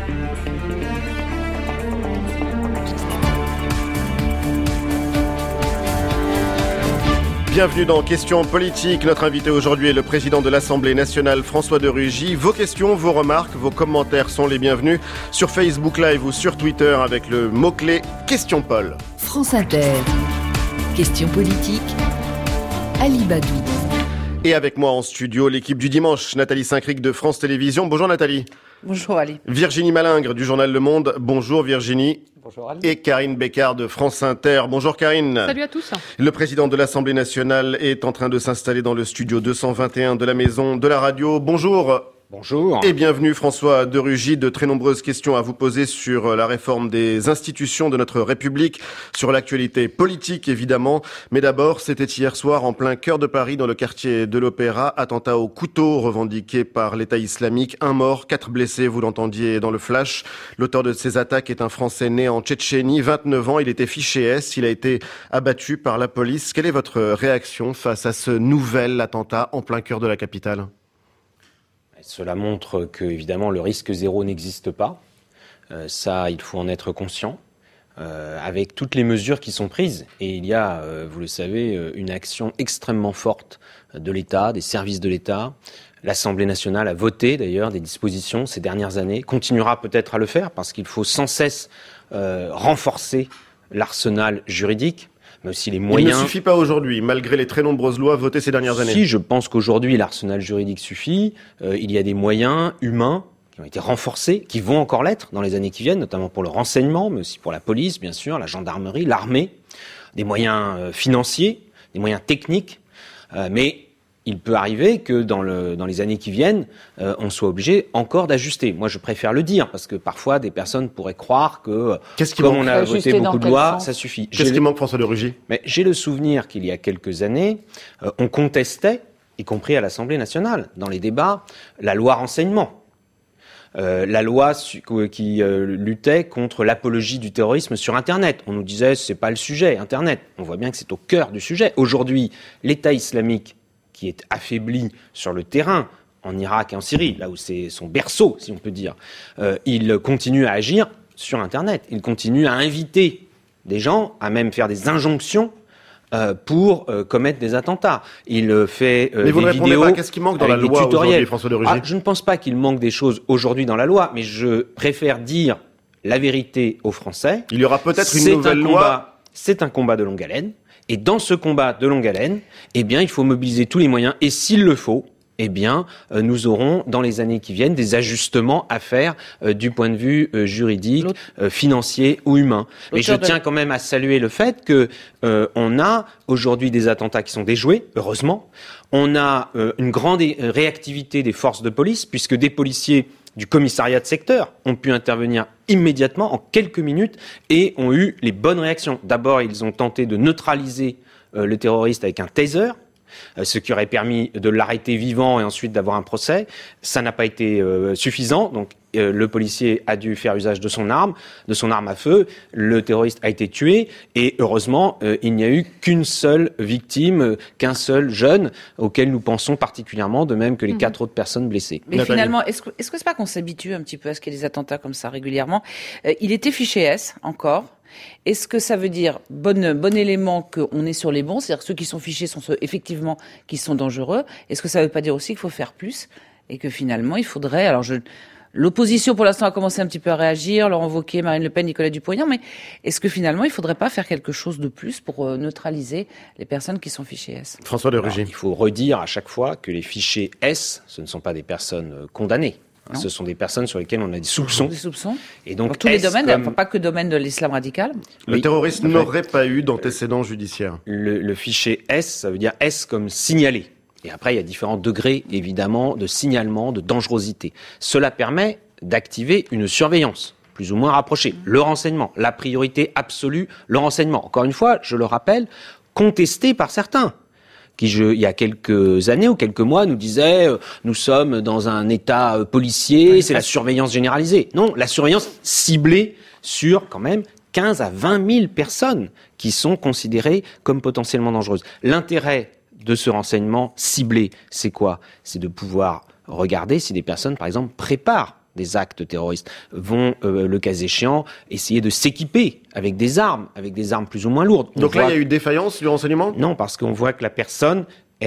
Bienvenue dans Questions politiques. Notre invité aujourd'hui est le président de l'Assemblée nationale, François de Rugy. Vos questions, vos remarques, vos commentaires sont les bienvenus sur Facebook Live ou sur Twitter avec le mot-clé Question Paul. France Inter. Questions politiques. Ali Badoui. Et avec moi en studio, l'équipe du dimanche, Nathalie Saint-Cric de France Télévisions. Bonjour Nathalie. Bonjour Ali. Virginie Malingre du journal Le Monde. Bonjour Virginie. Bonjour Ali. Et Karine Bécard de France Inter. Bonjour Karine. Salut à tous. Le président de l'Assemblée nationale est en train de s'installer dans le studio 221 de la Maison de la Radio. Bonjour. Bonjour. Et bienvenue François de Rugy. De très nombreuses questions à vous poser sur la réforme des institutions de notre République, sur l'actualité politique évidemment. Mais d'abord, c'était hier soir en plein cœur de Paris, dans le quartier de l'Opéra, attentat au couteau revendiqué par l'État islamique. 1 mort, 4 blessés, vous l'entendiez dans le flash. L'auteur de ces attaques est un Français né en Tchétchénie, 29 ans. Il était fiché S, il a été abattu par la police. Quelle est votre réaction face à ce nouvel attentat en plein cœur de la capitale ? Cela montre que, évidemment, le risque zéro n'existe pas. Ça, il faut en être conscient. Avec toutes les mesures qui sont prises. Et il y a, vous le savez, une action extrêmement forte de l'État, des services de l'État. L'Assemblée nationale a voté, d'ailleurs, des dispositions ces dernières années. Continuera peut-être à le faire, parce qu'il faut sans cesse renforcer l'arsenal juridique. Mais aussi les moyens. Il ne suffit pas aujourd'hui, malgré les très nombreuses lois votées ces dernières années. Si, je pense qu'aujourd'hui, l'arsenal juridique suffit. Il y a des moyens humains qui ont été renforcés, qui vont encore l'être dans les années qui viennent, notamment pour le renseignement, mais aussi pour la police, bien sûr, la gendarmerie, l'armée, des moyens financiers, des moyens techniques. Mais il peut arriver que dans les années qui viennent, on soit obligé encore d'ajuster. Moi, je préfère le dire, parce que parfois, des personnes pourraient croire que, comme on a voté beaucoup de lois, ça suffit. Qu'est-ce qui manque, François de Rugy ? Mais j'ai le souvenir qu'il y a quelques années, on contestait, y compris à l'Assemblée nationale, dans les débats, la loi renseignement. La loi qui luttait contre l'apologie du terrorisme sur Internet. On nous disait, c'est pas le sujet, Internet. On voit bien que c'est au cœur du sujet. Aujourd'hui, l'État islamique, qui est affaibli sur le terrain, en Irak et en Syrie, là où c'est son berceau, si on peut dire, il continue à agir sur Internet. Il continue à inviter des gens, à même faire des injonctions pour commettre des attentats. Il fait mais vous des ne répondez vidéos pas, qu'est-ce qui manque dans la loi aujourd'hui, François de Rugy ? Je ne pense pas qu'il manque des choses aujourd'hui dans la loi, mais je préfère dire la vérité aux Français. Il y aura peut-être une nouvelle loi. C'est un combat de longue haleine. Et dans ce combat de longue haleine, eh bien, il faut mobiliser tous les moyens. Et s'il le faut, eh bien, nous aurons, dans les années qui viennent, des ajustements à faire du point de vue juridique, financier ou humain. Mais je tiens quand même à saluer le fait que on a aujourd'hui des attentats qui sont déjoués, heureusement. On a une grande réactivité des forces de police, puisque des policiers du commissariat de secteur ont pu intervenir immédiatement, en quelques minutes, et ont eu les bonnes réactions. D'abord, ils ont tenté de neutraliser le terroriste avec un taser, ce qui aurait permis de l'arrêter vivant et ensuite d'avoir un procès. Ça n'a pas été suffisant, donc le policier a dû faire usage de son arme à feu. Le terroriste a été tué et heureusement, il n'y a eu qu'une seule victime, qu'un seul jeune auquel nous pensons particulièrement, de même que les 4 autres personnes blessées. Mais finalement, est-ce que c'est pas qu'on s'habitue un petit peu à ce qu'il y ait des attentats comme ça régulièrement ? Il était fiché S encore. Est-ce que ça veut dire bon élément qu'on est sur les bons, c'est-à-dire que ceux qui sont fichés sont ceux effectivement qui sont dangereux ? Est-ce que ça veut pas dire aussi qu'il faut faire plus et que finalement il faudrait l'opposition pour l'instant a commencé un petit peu à réagir, Laurent Wauquiez, Marine Le Pen, Nicolas Dupont-Aignan, mais est-ce que finalement il faudrait pas faire quelque chose de plus pour neutraliser les personnes qui sont fichées S ? François de Rugy. Il faut redire à chaque fois que les fichés S, ce ne sont pas des personnes condamnées. Non. Ce sont des personnes sur lesquelles on a des soupçons. Des soupçons. Et donc, dans tous les domaines, pas que domaine de l'islam radical. Le terroriste n'aurait pas eu d'antécédents judiciaires. Le fichier S, ça veut dire S comme signalé. Et après, il y a différents degrés, évidemment, de signalement, de dangerosité. Cela permet d'activer une surveillance, plus ou moins rapprochée. Le renseignement, la priorité absolue, le renseignement. Encore une fois, je le rappelle, contesté par certains. Qui, il y a quelques années ou quelques mois, nous disait nous sommes dans un état policier, c'est la surveillance généralisée. Non, la surveillance ciblée sur quand même 15 à 20 000 personnes qui sont considérées comme potentiellement dangereuses. L'intérêt de ce renseignement ciblé, c'est quoi ? C'est de pouvoir regarder si des personnes, par exemple, préparent des actes terroristes vont, le cas échéant, essayer de s'équiper avec des armes plus ou moins lourdes. Donc là, il y a eu défaillance du renseignement ? Non, parce qu'on voit que la personne,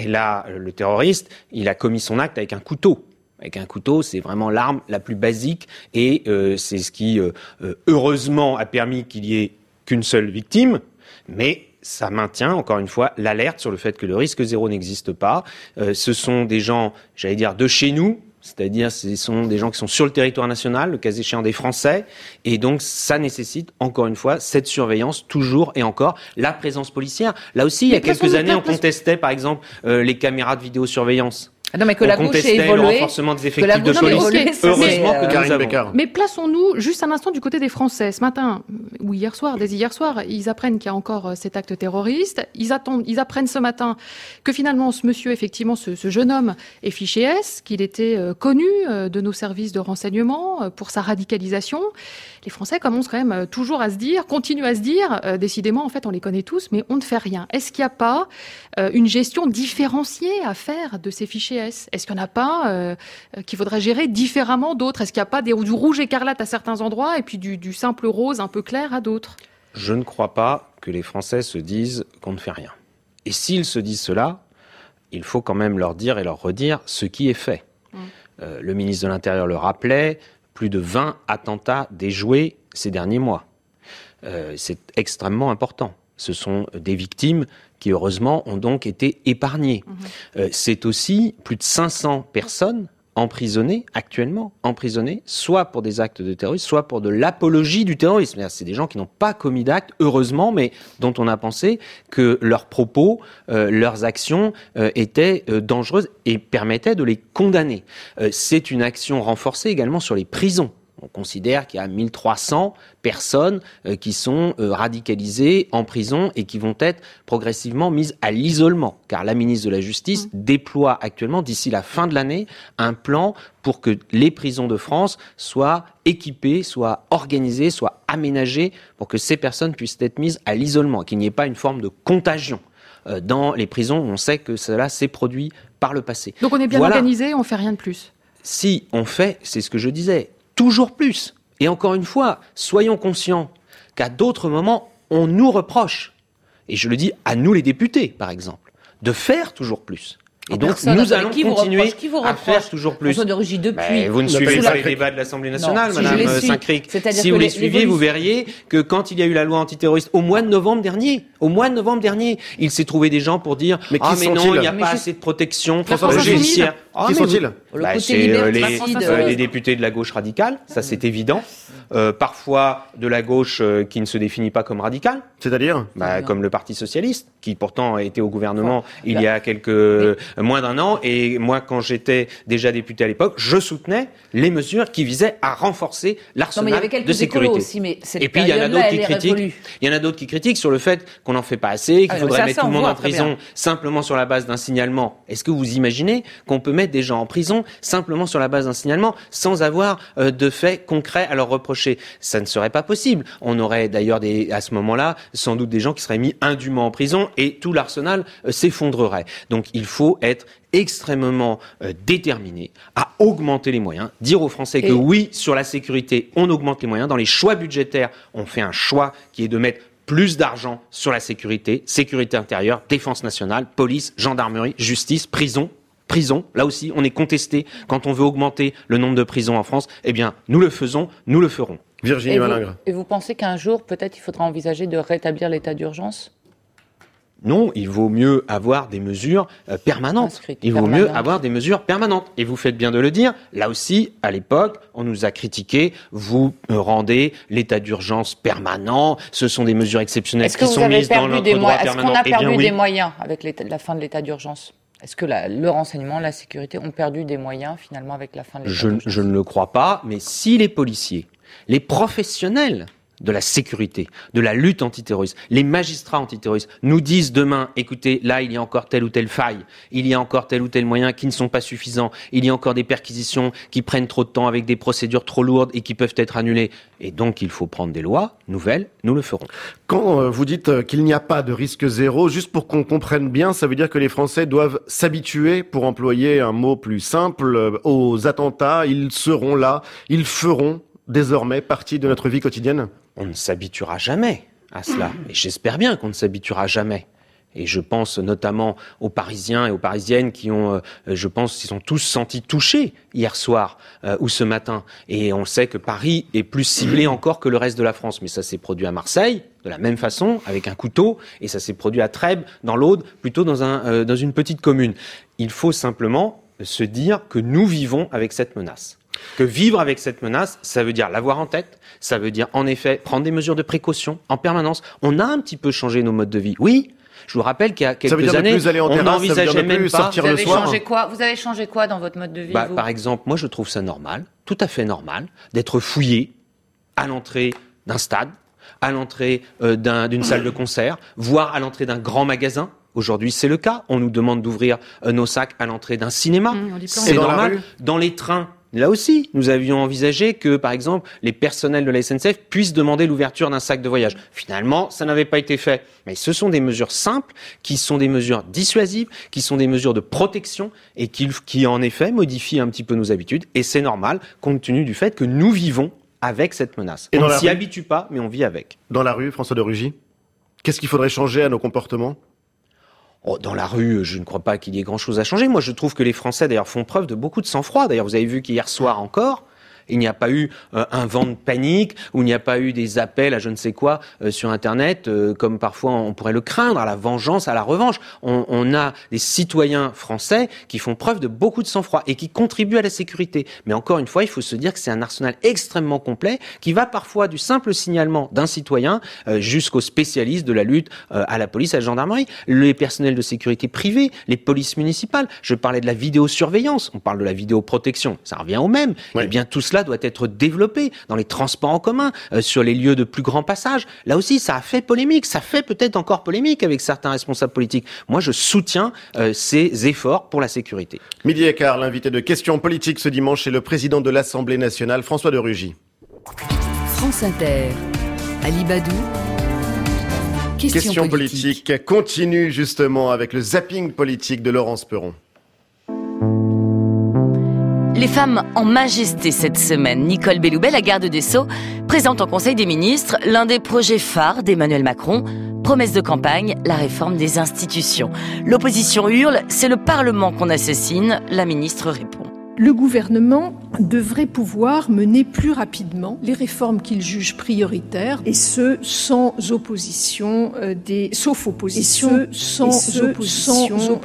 le terroriste, il a commis son acte avec un couteau. Avec un couteau, c'est vraiment l'arme la plus basique et c'est ce qui, heureusement, a permis qu'il y ait qu'une seule victime, mais ça maintient, encore une fois, l'alerte sur le fait que le risque zéro n'existe pas. Ce sont des gens, j'allais dire, de chez nous, c'est-à-dire ce sont des gens qui sont sur le territoire national, le cas échéant des Français, et donc ça nécessite, encore une fois, cette surveillance, toujours et encore, la présence policière. Là aussi, il y a quelques années, on contestait, par exemple, les caméras de vidéosurveillance. Non, mais que la gauche ait évolué. Le renforcement des effectifs de police. Heureusement que nous avons. Mais plaçons-nous juste un instant du côté des Français. Ce matin, ou hier soir, dès hier soir, ils apprennent qu'il y a encore cet acte terroriste. Ils apprennent ce matin que finalement, ce monsieur, effectivement, ce jeune homme est fiché S, qu'il était connu de nos services de renseignement pour sa radicalisation. Les Français commencent quand même toujours à se dire, continuent à se dire, décidément, en fait, on les connaît tous, mais on ne fait rien. Est-ce qu'il n'y a pas une gestion différenciée à faire de ces fichiers S ? Est-ce qu'il n'y en a pas qu'il faudrait gérer différemment d'autres ? Est-ce qu'il n'y a pas du rouge écarlate à certains endroits et puis du simple rose un peu clair à d'autres ? Je ne crois pas que les Français se disent qu'on ne fait rien. Et s'ils se disent cela, il faut quand même leur dire et leur redire ce qui est fait. Le ministre de l'Intérieur le rappelait, plus de 20 attentats déjoués ces derniers mois. C'est extrêmement important. Ce sont des victimes qui, heureusement, ont donc été épargnées. C'est aussi plus de 500 personnes actuellement emprisonnées, soit pour des actes de terrorisme, soit pour de l'apologie du terrorisme. C'est des gens qui n'ont pas commis d'actes, heureusement, mais dont on a pensé que leurs propos, leurs actions étaient dangereuses et permettaient de les condamner. C'est une action renforcée également sur les prisons. On considère qu'il y a 1300 personnes qui sont radicalisées en prison et qui vont être progressivement mises à l'isolement. Car la ministre de la Justice déploie actuellement, d'ici la fin de l'année, un plan pour que les prisons de France soient équipées, soient organisées, soient aménagées pour que ces personnes puissent être mises à l'isolement, qu'il n'y ait pas une forme de contagion. Dans les prisons, on sait que cela s'est produit par le passé. Donc on est bien organisé, on ne fait rien de plus. Si on fait, c'est ce que je disais, toujours plus. Et encore une fois, soyons conscients qu'à d'autres moments, on nous reproche, et je le dis à nous les députés, par exemple, de faire toujours plus. Et donc, nous allons continuer à faire toujours plus. Vous ne suivez pas les débats de l'Assemblée nationale, Madame Saint-Cric. Si vous les suiviez, vous verriez que quand il y a eu la loi antiterroriste au mois de novembre dernier, il s'est trouvé des gens pour dire « Ah mais non, il n'y a pas assez de protection judiciaire ». Qui sont-ils ? C'est les députés de la gauche radicale, ça c'est évident. Parfois de la gauche qui ne se définit pas comme radicale. C'est-à-dire comme le Parti socialiste, qui pourtant a été au gouvernement il y a moins d'un an. Et moi, quand j'étais déjà député à l'époque, je soutenais les mesures qui visaient à renforcer l'arsenal de sécurité. Aussi, mais et puis il y en a d'autres qui critiquent. Il y en a d'autres qui critiquent sur le fait qu'on n'en fait pas assez, qu'il faudrait mettre tout le monde en prison simplement sur la base d'un signalement. Est-ce que vous imaginez qu'on peut mettre des gens en prison simplement sur la base d'un signalement sans avoir de faits concrets à leur reprocher? Ça ne serait pas possible. On aurait d'ailleurs à ce moment-là sans doute des gens qui seraient mis indûment en prison et tout l'arsenal s'effondrerait. Donc il faut être extrêmement déterminé à augmenter les moyens, dire aux Français que oui, sur la sécurité, on augmente les moyens. Dans les choix budgétaires, on fait un choix qui est de mettre plus d'argent sur la sécurité intérieure, défense nationale, police, gendarmerie, justice, prison, là aussi, on est contesté quand on veut augmenter le nombre de prisons en France. Eh bien, nous le faisons, nous le ferons. Virginie Malingre. Et vous pensez qu'un jour, peut-être, il faudra envisager de rétablir l'état d'urgence ? Non, il vaut mieux avoir des mesures permanentes. Avoir des mesures permanentes. Et vous faites bien de le dire. Là aussi, à l'époque, on nous a critiqué. Vous rendez l'état d'urgence permanent. Ce sont des mesures exceptionnelles qui sont mises dans notre droit permanent. Est-ce qu'on a perdu des moyens avec la fin de l'état d'urgence ? Est-ce que le renseignement, la sécurité ont perdu des moyens finalement avec la fin de l'état d'urgence ? Je ne le crois pas. Mais si les policiers, les professionnels de la sécurité, de la lutte antiterroriste. Les magistrats antiterroristes nous disent demain, écoutez, là, il y a encore telle ou telle faille, il y a encore tel ou tel moyen qui ne sont pas suffisants, il y a encore des perquisitions qui prennent trop de temps avec des procédures trop lourdes et qui peuvent être annulées. Et donc, il faut prendre des lois nouvelles, nous le ferons. Quand vous dites qu'il n'y a pas de risque zéro, juste pour qu'on comprenne bien, ça veut dire que les Français doivent s'habituer, pour employer un mot plus simple, aux attentats. Ils seront là, ils feront désormais partie de notre vie quotidienne? On ne s'habituera jamais à cela. Et j'espère bien qu'on ne s'habituera jamais. Et je pense notamment aux Parisiens et aux Parisiennes qui ont, je pense, s'y sont tous sentis touchés hier soir ou ce matin. Et on sait que Paris est plus ciblé encore que le reste de la France. Mais ça s'est produit à Marseille, de la même façon, avec un couteau. Et ça s'est produit à Trèbes, dans l'Aude, plutôt dans une petite commune. Il faut simplement se dire que nous vivons avec cette menace. Que vivre avec cette menace, ça veut dire l'avoir en tête, ça veut dire en effet prendre des mesures de précaution en permanence. On a un petit peu changé nos modes de vie, oui. Je vous rappelle qu'il y a quelques années, on n'envisageait même pas. Vous avez changé quoi dans votre mode de vie, vous ? Par exemple, moi je trouve ça normal, tout à fait normal, d'être fouillé à l'entrée d'un stade, à l'entrée d'une salle de concert, voire à l'entrée d'un grand magasin. Aujourd'hui, c'est le cas. On nous demande d'ouvrir nos sacs à l'entrée d'un cinéma. C'est normal. Dans les trains, là aussi, nous avions envisagé que, par exemple, les personnels de la SNCF puissent demander l'ouverture d'un sac de voyage. Finalement, ça n'avait pas été fait. Mais ce sont des mesures simples, qui sont des mesures dissuasives, qui sont des mesures de protection et qui en effet, modifient un petit peu nos habitudes. Et c'est normal, compte tenu du fait que nous vivons avec cette menace. On ne s'y habitue pas, mais on vit avec. Dans la rue, François de Rugy, qu'est-ce qu'il faudrait changer à nos comportements ? Dans la rue, je ne crois pas qu'il y ait grand-chose à changer. Moi, je trouve que les Français, d'ailleurs, font preuve de beaucoup de sang-froid. D'ailleurs, vous avez vu qu'hier soir encore, il n'y a pas eu un vent de panique, ou il n'y a pas eu des appels à je ne sais quoi sur Internet, comme parfois on pourrait le craindre, à la vengeance, à la revanche. On a des citoyens français qui font preuve de beaucoup de sang-froid et qui contribuent à la sécurité. Mais encore une fois, il faut se dire que c'est un arsenal extrêmement complet qui va parfois du simple signalement d'un citoyen jusqu'aux spécialistes de la lutte à la police, à la gendarmerie, les personnels de sécurité privés, les polices municipales. Je parlais de la vidéosurveillance, on parle de la vidéoprotection, ça revient au même. Oui. Eh bien, tout cela doit être développé dans les transports en commun, sur les lieux de plus grand passage. Là aussi, ça a fait polémique, ça fait peut-être encore polémique avec certains responsables politiques. Moi, je soutiens ces efforts pour la sécurité. 12h15, l'invité de Questions politiques ce dimanche est le président de l'Assemblée nationale, François de Rugy. France Inter, Ali Badou. Questions politiques continue justement avec le zapping politique de Laurence Perron. Les femmes en majesté cette semaine. Nicole Belloubet, la garde des Sceaux, présente en Conseil des ministres l'un des projets phares d'Emmanuel Macron. Promesse de campagne, la réforme des institutions. L'opposition hurle, c'est le Parlement qu'on assassine. La ministre répond. Le gouvernement devrait pouvoir mener plus rapidement les réformes qu'il juge prioritaires, et ce sans opposition sauf opposition, sans opposition.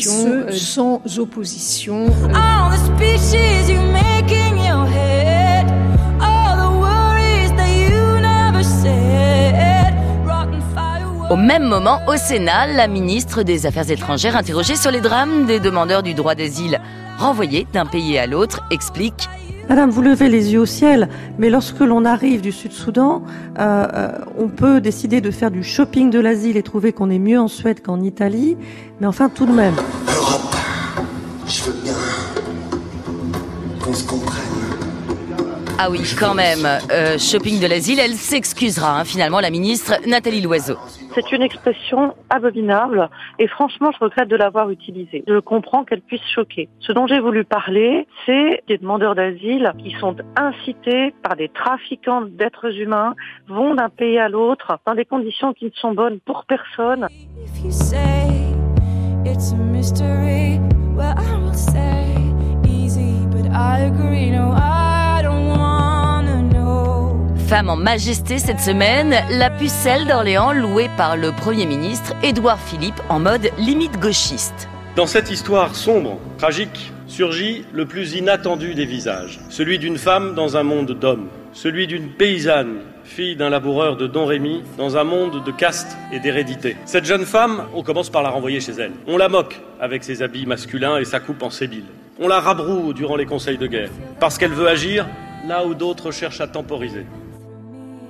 All the speeches you make in your head, all the worries that you never said. Rotten fireworks. Au même moment, au Sénat, la ministre des Affaires étrangères, interrogée sur les drames des demandeurs du droit d'asile renvoyés d'un pays à l'autre, explique. Madame, vous levez les yeux au ciel, mais lorsque l'on arrive du Sud-Soudan, on peut décider de faire du shopping de l'asile et trouver qu'on est mieux en Suède qu'en Italie, mais enfin tout de même. Europe, je veux bien qu'on se comprenne. Ah oui, quand même. Shopping de l'asile, elle s'excusera, finalement, la ministre Nathalie Loiseau. C'est une expression abominable et franchement, je regrette de l'avoir utilisée. Je comprends qu'elle puisse choquer. Ce dont j'ai voulu parler, c'est des demandeurs d'asile qui sont incités par des trafiquants d'êtres humains, vont d'un pays à l'autre dans des conditions qui ne sont bonnes pour personne. If you say it's a mystery, well, I will say easy, but I agree, no, I don't wanna know. Femme en majesté cette semaine, la pucelle d'Orléans louée par le Premier ministre Édouard Philippe en mode limite gauchiste. Dans cette histoire sombre, tragique, surgit le plus inattendu des visages. Celui d'une femme dans un monde d'hommes. Celui d'une paysanne, fille d'un laboureur de Don Rémy, dans un monde de caste et d'hérédité. Cette jeune femme, on commence par la renvoyer chez elle. On la moque avec ses habits masculins et sa coupe en sébile. On la rabroue durant les conseils de guerre, parce qu'elle veut agir là où d'autres cherchent à temporiser.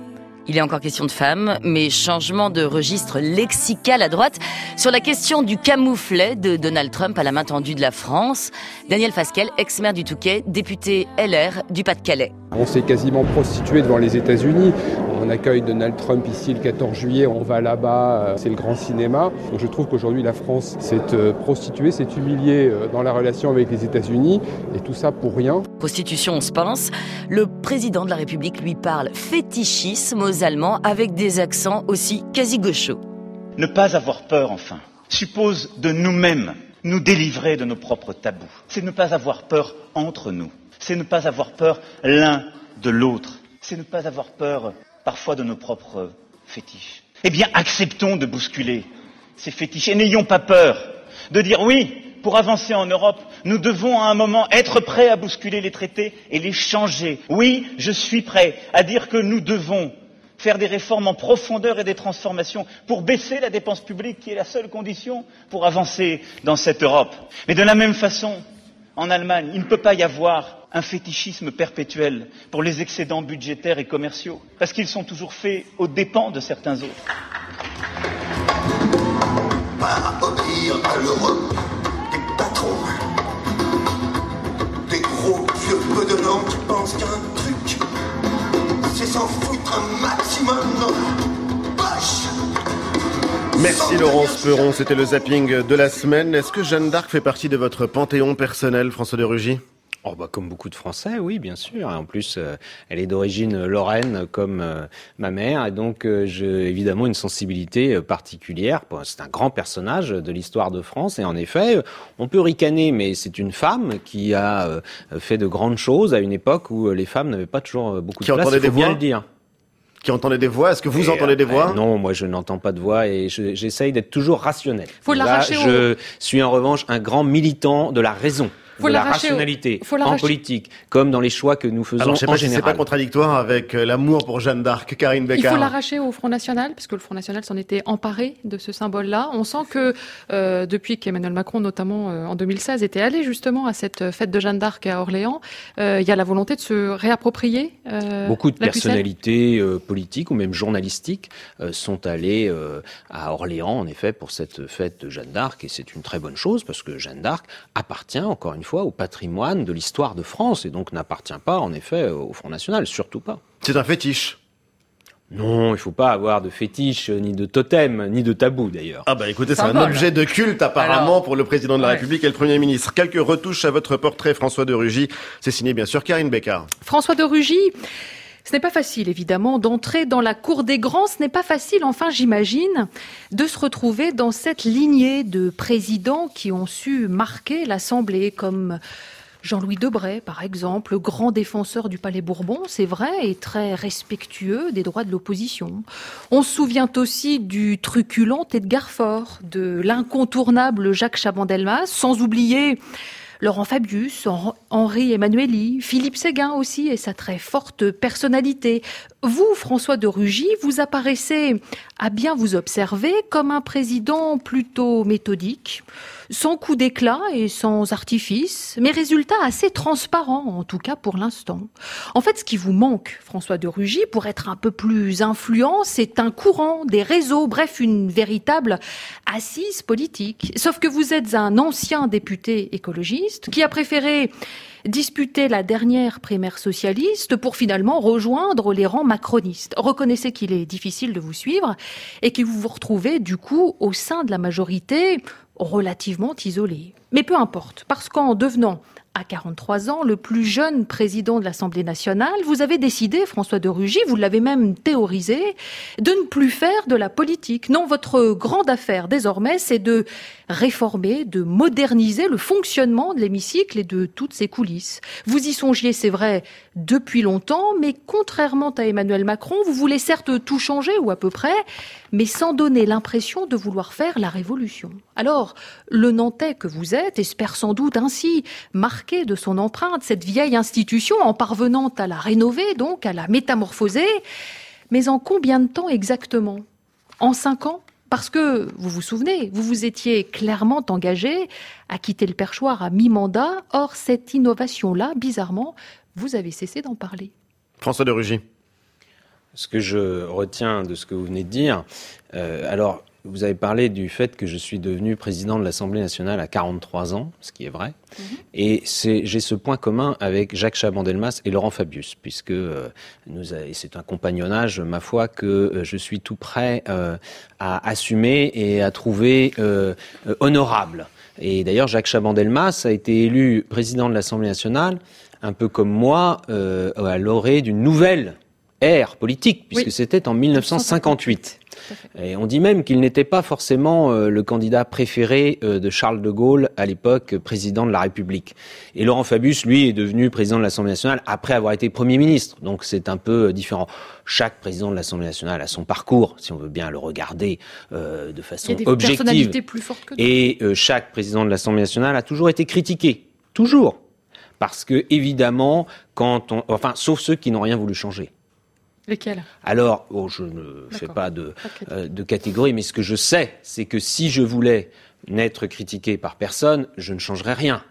Il est encore question de femmes, mais changement de registre lexical à droite. Sur la question du camouflet de Donald Trump à la main tendue de la France, Daniel Fasquelle, ex-maire du Touquet, député LR du Pas-de-Calais. On s'est quasiment prostitué devant les États-Unis. On accueille Donald Trump ici le 14 juillet, on va là-bas, c'est le grand cinéma. Donc je trouve qu'aujourd'hui la France s'est prostituée, s'est humiliée dans la relation avec les États-Unis, et tout ça pour rien. Prostitution, on se pense. Le président de la République lui parle fétichisme aux Allemands avec des accents aussi quasi gauchos. Ne pas avoir peur, enfin, suppose de nous-mêmes nous délivrer de nos propres tabous. C'est ne pas avoir peur entre nous. C'est ne pas avoir peur l'un de l'autre. C'est ne pas avoir peur parfois de nos propres fétiches. Eh bien, acceptons de bousculer ces fétiches et n'ayons pas peur de dire oui, pour avancer en Europe, nous devons à un moment être prêts à bousculer les traités et les changer. Oui, je suis prêt à dire que nous devons faire des réformes en profondeur et des transformations pour baisser la dépense publique, qui est la seule condition pour avancer dans cette Europe. Mais de la même façon, en Allemagne, il ne peut pas y avoir un fétichisme perpétuel pour les excédents budgétaires et commerciaux, parce qu'ils sont toujours faits aux dépens de certains autres. Pas obéir à l'Europe des patrons, des gros vieux bedonnants qui pensent qu'un truc, c'est s'en foutre un maximum dans la poche. Merci Laurence Perron, c'était le zapping de la semaine. Est-ce que Jeanne d'Arc fait partie de votre panthéon personnel, François de Rugy ? Oh bah comme beaucoup de Français, oui, bien sûr. Et en plus, elle est d'origine lorraine comme ma mère, et donc j'ai évidemment une sensibilité particulière. C'est un grand personnage de l'histoire de France, et en effet, on peut ricaner, mais c'est une femme qui a fait de grandes choses à une époque où les femmes n'avaient pas toujours beaucoup de place. Il faut bien le dire. Qui entendait des voix? Est-ce que vous entendez des voix? Non, moi je n'entends pas de voix et j'essaye d'être toujours rationnel. Faut l'arracher. Je suis en revanche un grand militant de la raison. De la rationalité en politique, comme dans les choix que nous faisons en général. Alors, je sais pas si c'est pas contradictoire avec l'amour pour Jeanne d'Arc, Karine Bécard. Il faut l'arracher au Front National, parce que le Front National s'en était emparé de ce symbole-là. On sent que depuis qu'Emmanuel Macron, notamment en 2016, était allé justement à cette fête de Jeanne d'Arc à Orléans, il y a la volonté de se réapproprier beaucoup de personnalités politiques ou même journalistiques sont allées à Orléans, en effet, pour cette fête de Jeanne d'Arc, et c'est une très bonne chose, parce que Jeanne d'Arc appartient, encore une fois, au patrimoine de l'histoire de France et donc n'appartient pas en effet au Front National, surtout pas. C'est un fétiche. Non, il faut pas avoir de fétiche, ni de totem, ni de tabou d'ailleurs. Ah bah écoutez, c'est un objet de culte apparemment pour le président de la République et le Premier ministre. Quelques retouches à votre portrait, François de Rugy. C'est signé bien sûr Karine Bécard. François de Rugy. Ce n'est pas facile, évidemment, d'entrer dans la cour des grands. Ce n'est pas facile, enfin, j'imagine, de se retrouver dans cette lignée de présidents qui ont su marquer l'Assemblée, comme Jean-Louis Debré, par exemple, grand défenseur du Palais Bourbon, c'est vrai, et très respectueux des droits de l'opposition. On se souvient aussi du truculent Edgar Faure, de l'incontournable Jacques Chaban-Delmas, sans oublier Laurent Fabius, Henri Emmanuelli, Philippe Séguin aussi et sa très forte personnalité. Vous, François de Rugy, vous apparaissez, à bien vous observer, comme un président plutôt méthodique, sans coup d'éclat et sans artifice, mais résultat assez transparent, en tout cas pour l'instant. En fait, ce qui vous manque, François de Rugy, pour être un peu plus influent, c'est un courant, des réseaux, bref, une véritable assise politique. Sauf que vous êtes un ancien député écologiste qui a préféré disputer la dernière primaire socialiste pour finalement rejoindre les rangs macronistes. Reconnaissez qu'il est difficile de vous suivre et que vous vous retrouvez du coup au sein de la majorité relativement isolée. Mais peu importe, parce qu'en devenant à 43 ans, le plus jeune président de l'Assemblée nationale, vous avez décidé, François de Rugy, vous l'avez même théorisé, de ne plus faire de la politique. Non, votre grande affaire désormais, c'est de réformer, de moderniser le fonctionnement de l'hémicycle et de toutes ses coulisses. Vous y songiez, c'est vrai, depuis longtemps, mais contrairement à Emmanuel Macron, vous voulez certes tout changer, ou à peu près, mais sans donner l'impression de vouloir faire la révolution. Alors, le Nantais que vous êtes espère sans doute ainsi marquer de son empreinte cette vieille institution en parvenant à la rénover, donc à la métamorphoser. Mais en combien de temps exactement? En 5 ans? Parce que, vous vous souvenez, vous vous étiez clairement engagé à quitter le perchoir à mi-mandat. Or, cette innovation-là, bizarrement, vous avez cessé d'en parler. François de Rugy. Ce que je retiens de ce que vous venez de dire, alors vous avez parlé du fait que je suis devenu président de l'Assemblée nationale à 43 ans, ce qui est vrai, et j'ai ce point commun avec Jacques Chaban-Delmas et Laurent Fabius, puisque c'est un compagnonnage, ma foi, que je suis tout prêt à assumer et à trouver honorable. Et d'ailleurs, Jacques Chaban-Delmas a été élu président de l'Assemblée nationale, un peu comme moi, à l'orée d'une nouvelle ère politique, puisque c'était en 1958. Et on dit même qu'il n'était pas forcément le candidat préféré de Charles de Gaulle, à l'époque président de la République. Et Laurent Fabius, lui, est devenu président de l'Assemblée nationale après avoir été Premier ministre. Donc c'est un peu différent. Chaque président de l'Assemblée nationale a son parcours, si on veut bien le regarder de façon objective. Il y a des personnalités plus fortes que d'autres. Et chaque président de l'Assemblée nationale a toujours été critiqué. Toujours. Parce que, évidemment, sauf ceux qui n'ont rien voulu changer. Lesquels ? Alors, je ne fais pas de catégorie, mais ce que je sais, c'est que si je voulais n'être critiqué par personne, je ne changerais rien.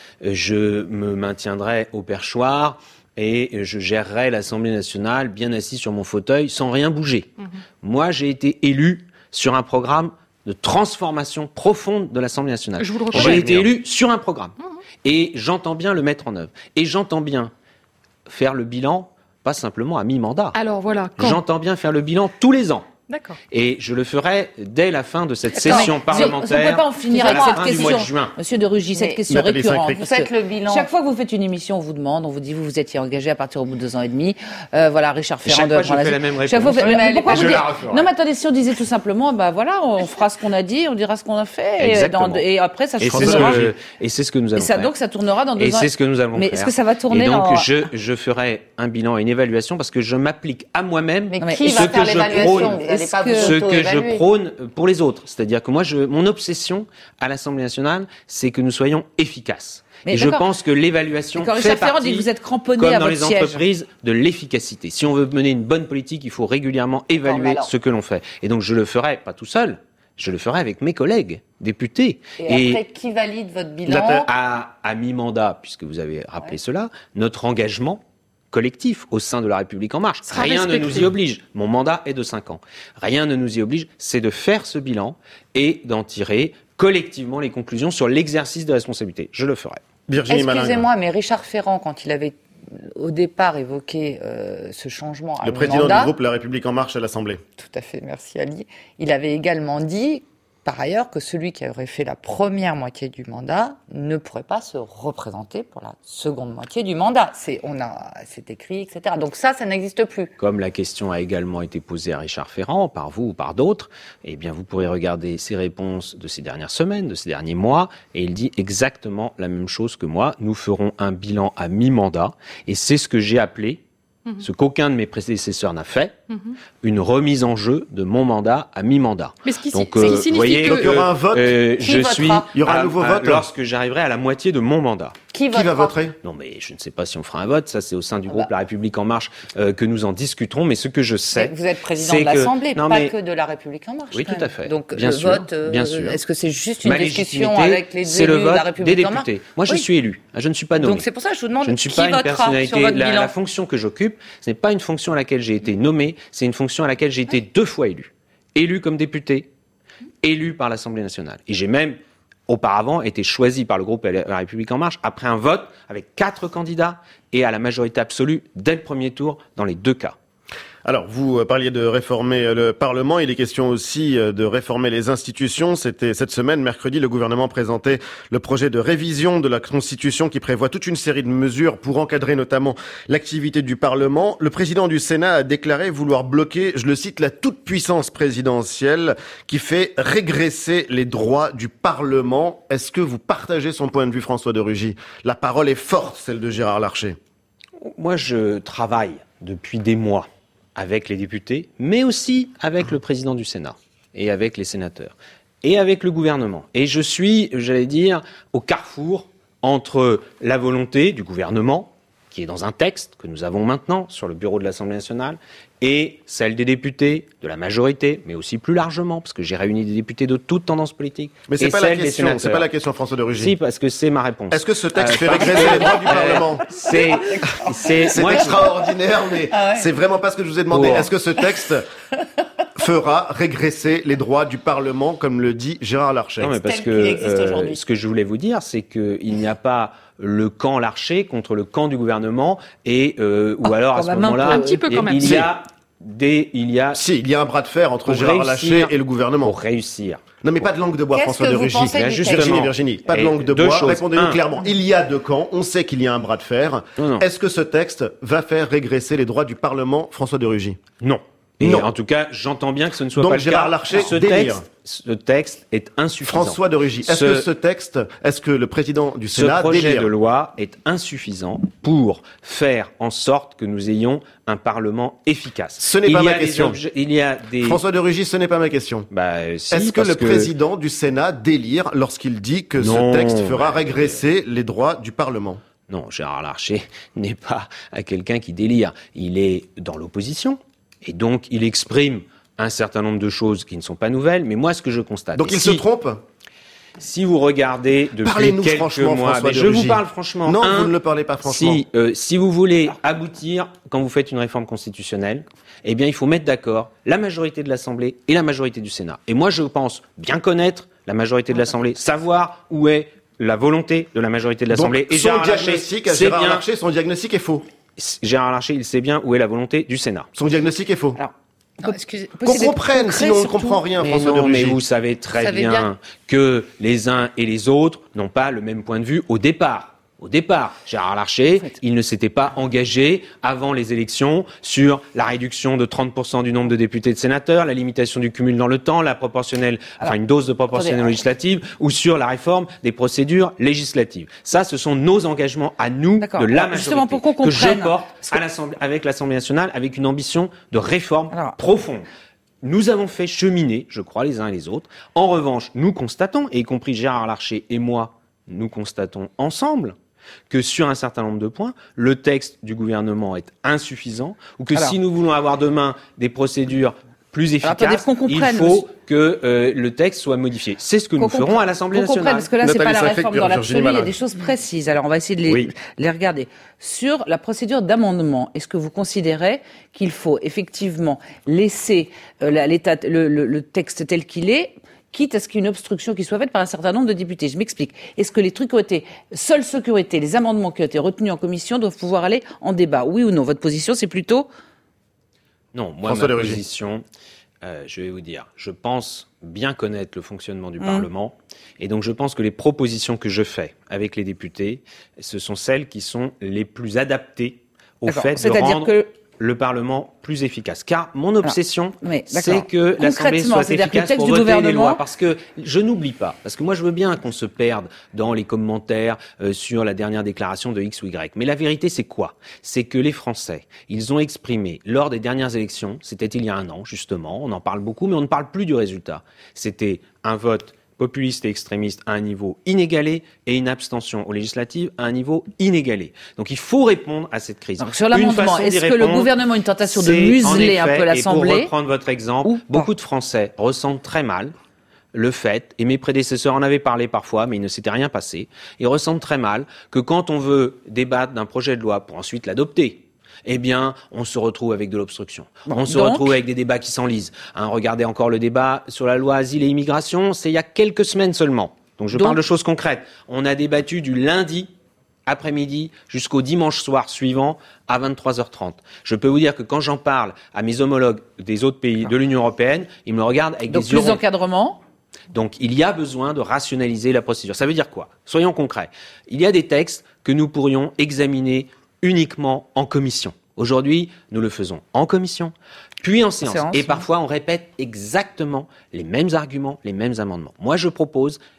Je me maintiendrais au perchoir et je gérerais l'Assemblée nationale bien assis sur mon fauteuil sans rien bouger. Moi, j'ai été élu sur un programme de transformation profonde de l'Assemblée nationale. J'ai été élu sur un programme. Et j'entends bien le mettre en œuvre. Et j'entends bien faire le bilan, pas simplement à mi-mandat. Alors voilà. J'entends bien faire le bilan tous les ans. D'accord. Et je le ferai dès la fin de cette session parlementaire. On ne peut pas en finir avec cette question. Du mois de juin. Monsieur de Rugy, cette question récurrente. Vous faites le bilan. Chaque fois que vous faites une émission, on vous demande, on vous dit, vous étiez engagé à partir au bout de 2 ans et demi. Voilà, Richard Ferrand. Chaque fois, je fais la même réponse. Pourquoi vous dites... Non, mais attendez, si on disait tout simplement, voilà, on fera ce qu'on a dit, on dira ce qu'on a fait. Et après, ça tournera. Et c'est ce que nous allons faire. Donc, ça tournera dans 2 ans. Et c'est ce que nous allons faire. Mais est-ce que ça va tourner? Et donc, je ferai un bilan et une évaluation parce que je m'applique à moi-même ce que je prône. Je prône pour les autres. C'est-à-dire que moi, mon obsession à l'Assemblée nationale, c'est que nous soyons efficaces. Et je pense que l'évaluation fait partie, vous êtes cramponné comme à dans votre les siège. entreprises, de l'efficacité. Si on veut mener une bonne politique, il faut régulièrement évaluer ce que l'on fait. Et donc, je le ferai pas tout seul. Je le ferai avec mes collègues députés. Et après, qui valide votre bilan? À mi-mandat, puisque vous avez rappelé cela, notre engagement collectif au sein de la République En Marche. Rien ne nous y oblige. Mon mandat est de 5 ans. Rien ne nous y oblige. C'est de faire ce bilan et d'en tirer collectivement les conclusions sur l'exercice de responsabilité. Je le ferai. Virginie Malingue. Excusez-moi, mais Richard Ferrand, quand il avait au départ évoqué ce changement à le président du groupe La République En Marche à l'Assemblée. Tout à fait, merci Ali. Il avait également dit, par ailleurs, que celui qui aurait fait la première moitié du mandat ne pourrait pas se représenter pour la seconde moitié du mandat. C'est écrit, etc. Donc ça n'existe plus. Comme la question a également été posée à Richard Ferrand, par vous ou par d'autres, eh bien vous pourrez regarder ses réponses de ces dernières semaines, de ces derniers mois, et il dit exactement la même chose que moi. Nous ferons un bilan à mi-mandat, et c'est ce que j'ai appelé, ce qu'aucun de mes prédécesseurs n'a fait, une remise en jeu de mon mandat à mi-mandat. Mais ce qui vous voyez, donc il y aura un vote. Il y aura un nouveau vote lorsque j'arriverai à la moitié de mon mandat. Qui va voter? Non, mais je ne sais pas si on fera un vote. Ça, c'est au sein du groupe La République En Marche que nous en discuterons. Mais ce que je sais, vous êtes président de l'Assemblée, pas que de La République En Marche. Oui, tout à fait. Donc bien le sûr, vote, bien sûr. Est-ce que c'est juste une Ma discussion avec les élus de La République En Marche? C'est le vote des députés. Moi, je suis élu. Je ne suis pas nommé. Donc c'est pour ça que je vous demande je ne suis qui pas une votera personnalité. sur votre bilan. La fonction que j'occupe, ce n'est pas une fonction à laquelle j'ai été nommé. C'est une fonction à laquelle j'ai été 2 fois élu. Élu comme député, élu par l'Assemblée nationale. Et j'ai même auparavant été choisi par le groupe La République En Marche après un vote avec 4 candidats et à la majorité absolue dès le premier tour dans les 2 cas. Alors, vous parliez de réformer le Parlement. Il est question aussi de réformer les institutions. C'était cette semaine, mercredi, le gouvernement présentait le projet de révision de la Constitution qui prévoit toute une série de mesures pour encadrer notamment l'activité du Parlement. Le président du Sénat a déclaré vouloir bloquer, je le cite, la toute-puissance présidentielle qui fait régresser les droits du Parlement. Est-ce que vous partagez son point de vue, François de Rugy? La parole est forte, celle de Gérard Larcher. Moi, je travaille depuis des mois avec les députés, mais aussi avec le président du Sénat et avec les sénateurs et avec le gouvernement. Et je suis, j'allais dire, au carrefour entre la volonté du gouvernement qui est dans un texte que nous avons maintenant sur le bureau de l'Assemblée nationale, et celle des députés, de la majorité, mais aussi plus largement, parce que j'ai réuni des députés de toutes tendances politiques. Mais c'est pas la question, François de Rugy. Si, parce que c'est ma réponse. Est-ce que ce texte fait régresser les droits du Parlement? C'est extraordinaire, mais c'est vraiment pas ce que je vous ai demandé. Est-ce que ce texte fera régresser les droits du Parlement, comme le dit Gérard Larcher? Non, mais parce que ce que je voulais vous dire, c'est qu'il n'y a pas le camp Larcher contre le camp du gouvernement, et ou alors à ce moment-là, un petit peu quand même. il y a un bras de fer entre Gérard Larcher et le gouvernement. Pour réussir. Non, mais pas de langue de bois, François de Rugy. Virginie, pas de langue de bois. Répondez-nous clairement. Il y a deux camps. On sait qu'il y a un bras de fer. Non. Est-ce que ce texte va faire régresser les droits du Parlement, François de Rugy? Non. Et en tout cas, j'entends bien que ce ne soit donc pas le Gérard cas. Larcher Ce texte est insuffisant. François de Rugy, est-ce que le président du Sénat ce projet de loi est insuffisant pour faire en sorte que nous ayons un Parlement efficace? Ce n'est pas ma question. François de Rugy, ce n'est pas ma question. Si, est-ce que le président du Sénat délire lorsqu'il dit que ce texte fera régresser les droits du Parlement? Non, Gérard Larcher n'est pas quelqu'un qui délire. Il est dans l'opposition. Et donc, il exprime un certain nombre de choses qui ne sont pas nouvelles, mais moi, ce que je constate... Donc, il se trompe? Si vous regardez depuis quelques mois... Mais je vous parle franchement. Non, vous ne le parlez pas franchement. Si vous voulez aboutir, quand vous faites une réforme constitutionnelle, eh bien, il faut mettre d'accord la majorité de l'Assemblée et la majorité du Sénat. Et moi, je pense bien connaître la majorité de l'Assemblée, savoir où est la volonté de la majorité de l'Assemblée. Donc, son diagnostic est faux. Gérard Larcher, il sait bien où est la volonté du Sénat. Son diagnostic est faux. Alors, qu'on comprenne, sinon on ne comprend rien, François de Rugy. Mais vous savez très bien que les uns et les autres n'ont pas le même point de vue au départ. Au départ, Gérard Larcher, il ne s'était pas engagé avant les élections sur la réduction de 30% du nombre de députés et de sénateurs, la limitation du cumul dans le temps, la proportionnelle, une dose de proportionnelle législative, ou sur la réforme des procédures législatives. Ça, ce sont nos engagements à nous, de la majorité, que je porte avec l'Assemblée nationale, avec une ambition de réforme profonde. Nous avons fait cheminer, je crois, les uns et les autres. En revanche, nous constatons, et y compris Gérard Larcher et moi, nous constatons ensemble que sur un certain nombre de points, le texte du gouvernement est insuffisant, ou que si nous voulons avoir demain des procédures plus efficaces, il faut que le texte soit modifié. C'est ce que nous ferons à l'Assemblée nationale. Parce que là, c'est pas la réforme dans l'absolu, il y a des choses précises. Alors, on va essayer de les regarder. Sur la procédure d'amendement, est-ce que vous considérez qu'il faut effectivement laisser le texte tel qu'il est, quitte à ce qu'il y ait une obstruction qui soit faite par un certain nombre de députés? Je m'explique. Est-ce que les trucs seuls ceux qui ont été, les amendements qui ont été retenus en commission doivent pouvoir aller en débat? Oui ou non? Votre position, c'est plutôt? Non, moi, ma position, je vais vous dire, je pense bien connaître le fonctionnement du Parlement, et donc je pense que les propositions que je fais avec les députés, ce sont celles qui sont les plus adaptées au fait de rendre le Parlement plus efficace. Car mon obsession, c'est que l'Assemblée soit efficace pour voter les lois. Parce que je n'oublie pas, parce que moi je veux bien qu'on se perde dans les commentaires sur la dernière déclaration de X ou Y. Mais la vérité, c'est quoi? C'est que les Français, ils ont exprimé lors des dernières élections, c'était il y a un an justement, on en parle beaucoup, mais on ne parle plus du résultat. C'était un vote populiste et extrémiste à un niveau inégalé et une abstention aux législatives à un niveau inégalé. Donc il faut répondre à cette crise. Donc sur l'amendement, est-ce que le gouvernement a une tentation de museler un peu l'Assemblée? Et pour reprendre votre exemple, beaucoup de Français ressentent très mal le fait, et mes prédécesseurs en avaient parlé parfois, mais il ne s'était rien passé, ils ressentent très mal que quand on veut débattre d'un projet de loi pour ensuite l'adopter, eh bien, on se retrouve avec de l'obstruction. On se retrouve avec des débats qui s'enlisent. Regardez encore le débat sur la loi Asile et Immigration, c'est il y a quelques semaines seulement. Donc je parle de choses concrètes. On a débattu du lundi après-midi jusqu'au dimanche soir suivant à 23h30. Je peux vous dire que quand j'en parle à mes homologues des autres pays de l'Union européenne, ils me regardent avec des yeux ronds. Plus d'encadrement ? Donc il y a besoin de rationaliser la procédure. Ça veut dire quoi? Soyons concrets. Il y a des textes que nous pourrions examiner uniquement en commission. Aujourd'hui, nous le faisons en commission, puis en séance. Et parfois, on répète exactement les mêmes arguments, les mêmes amendements. Moi, je propose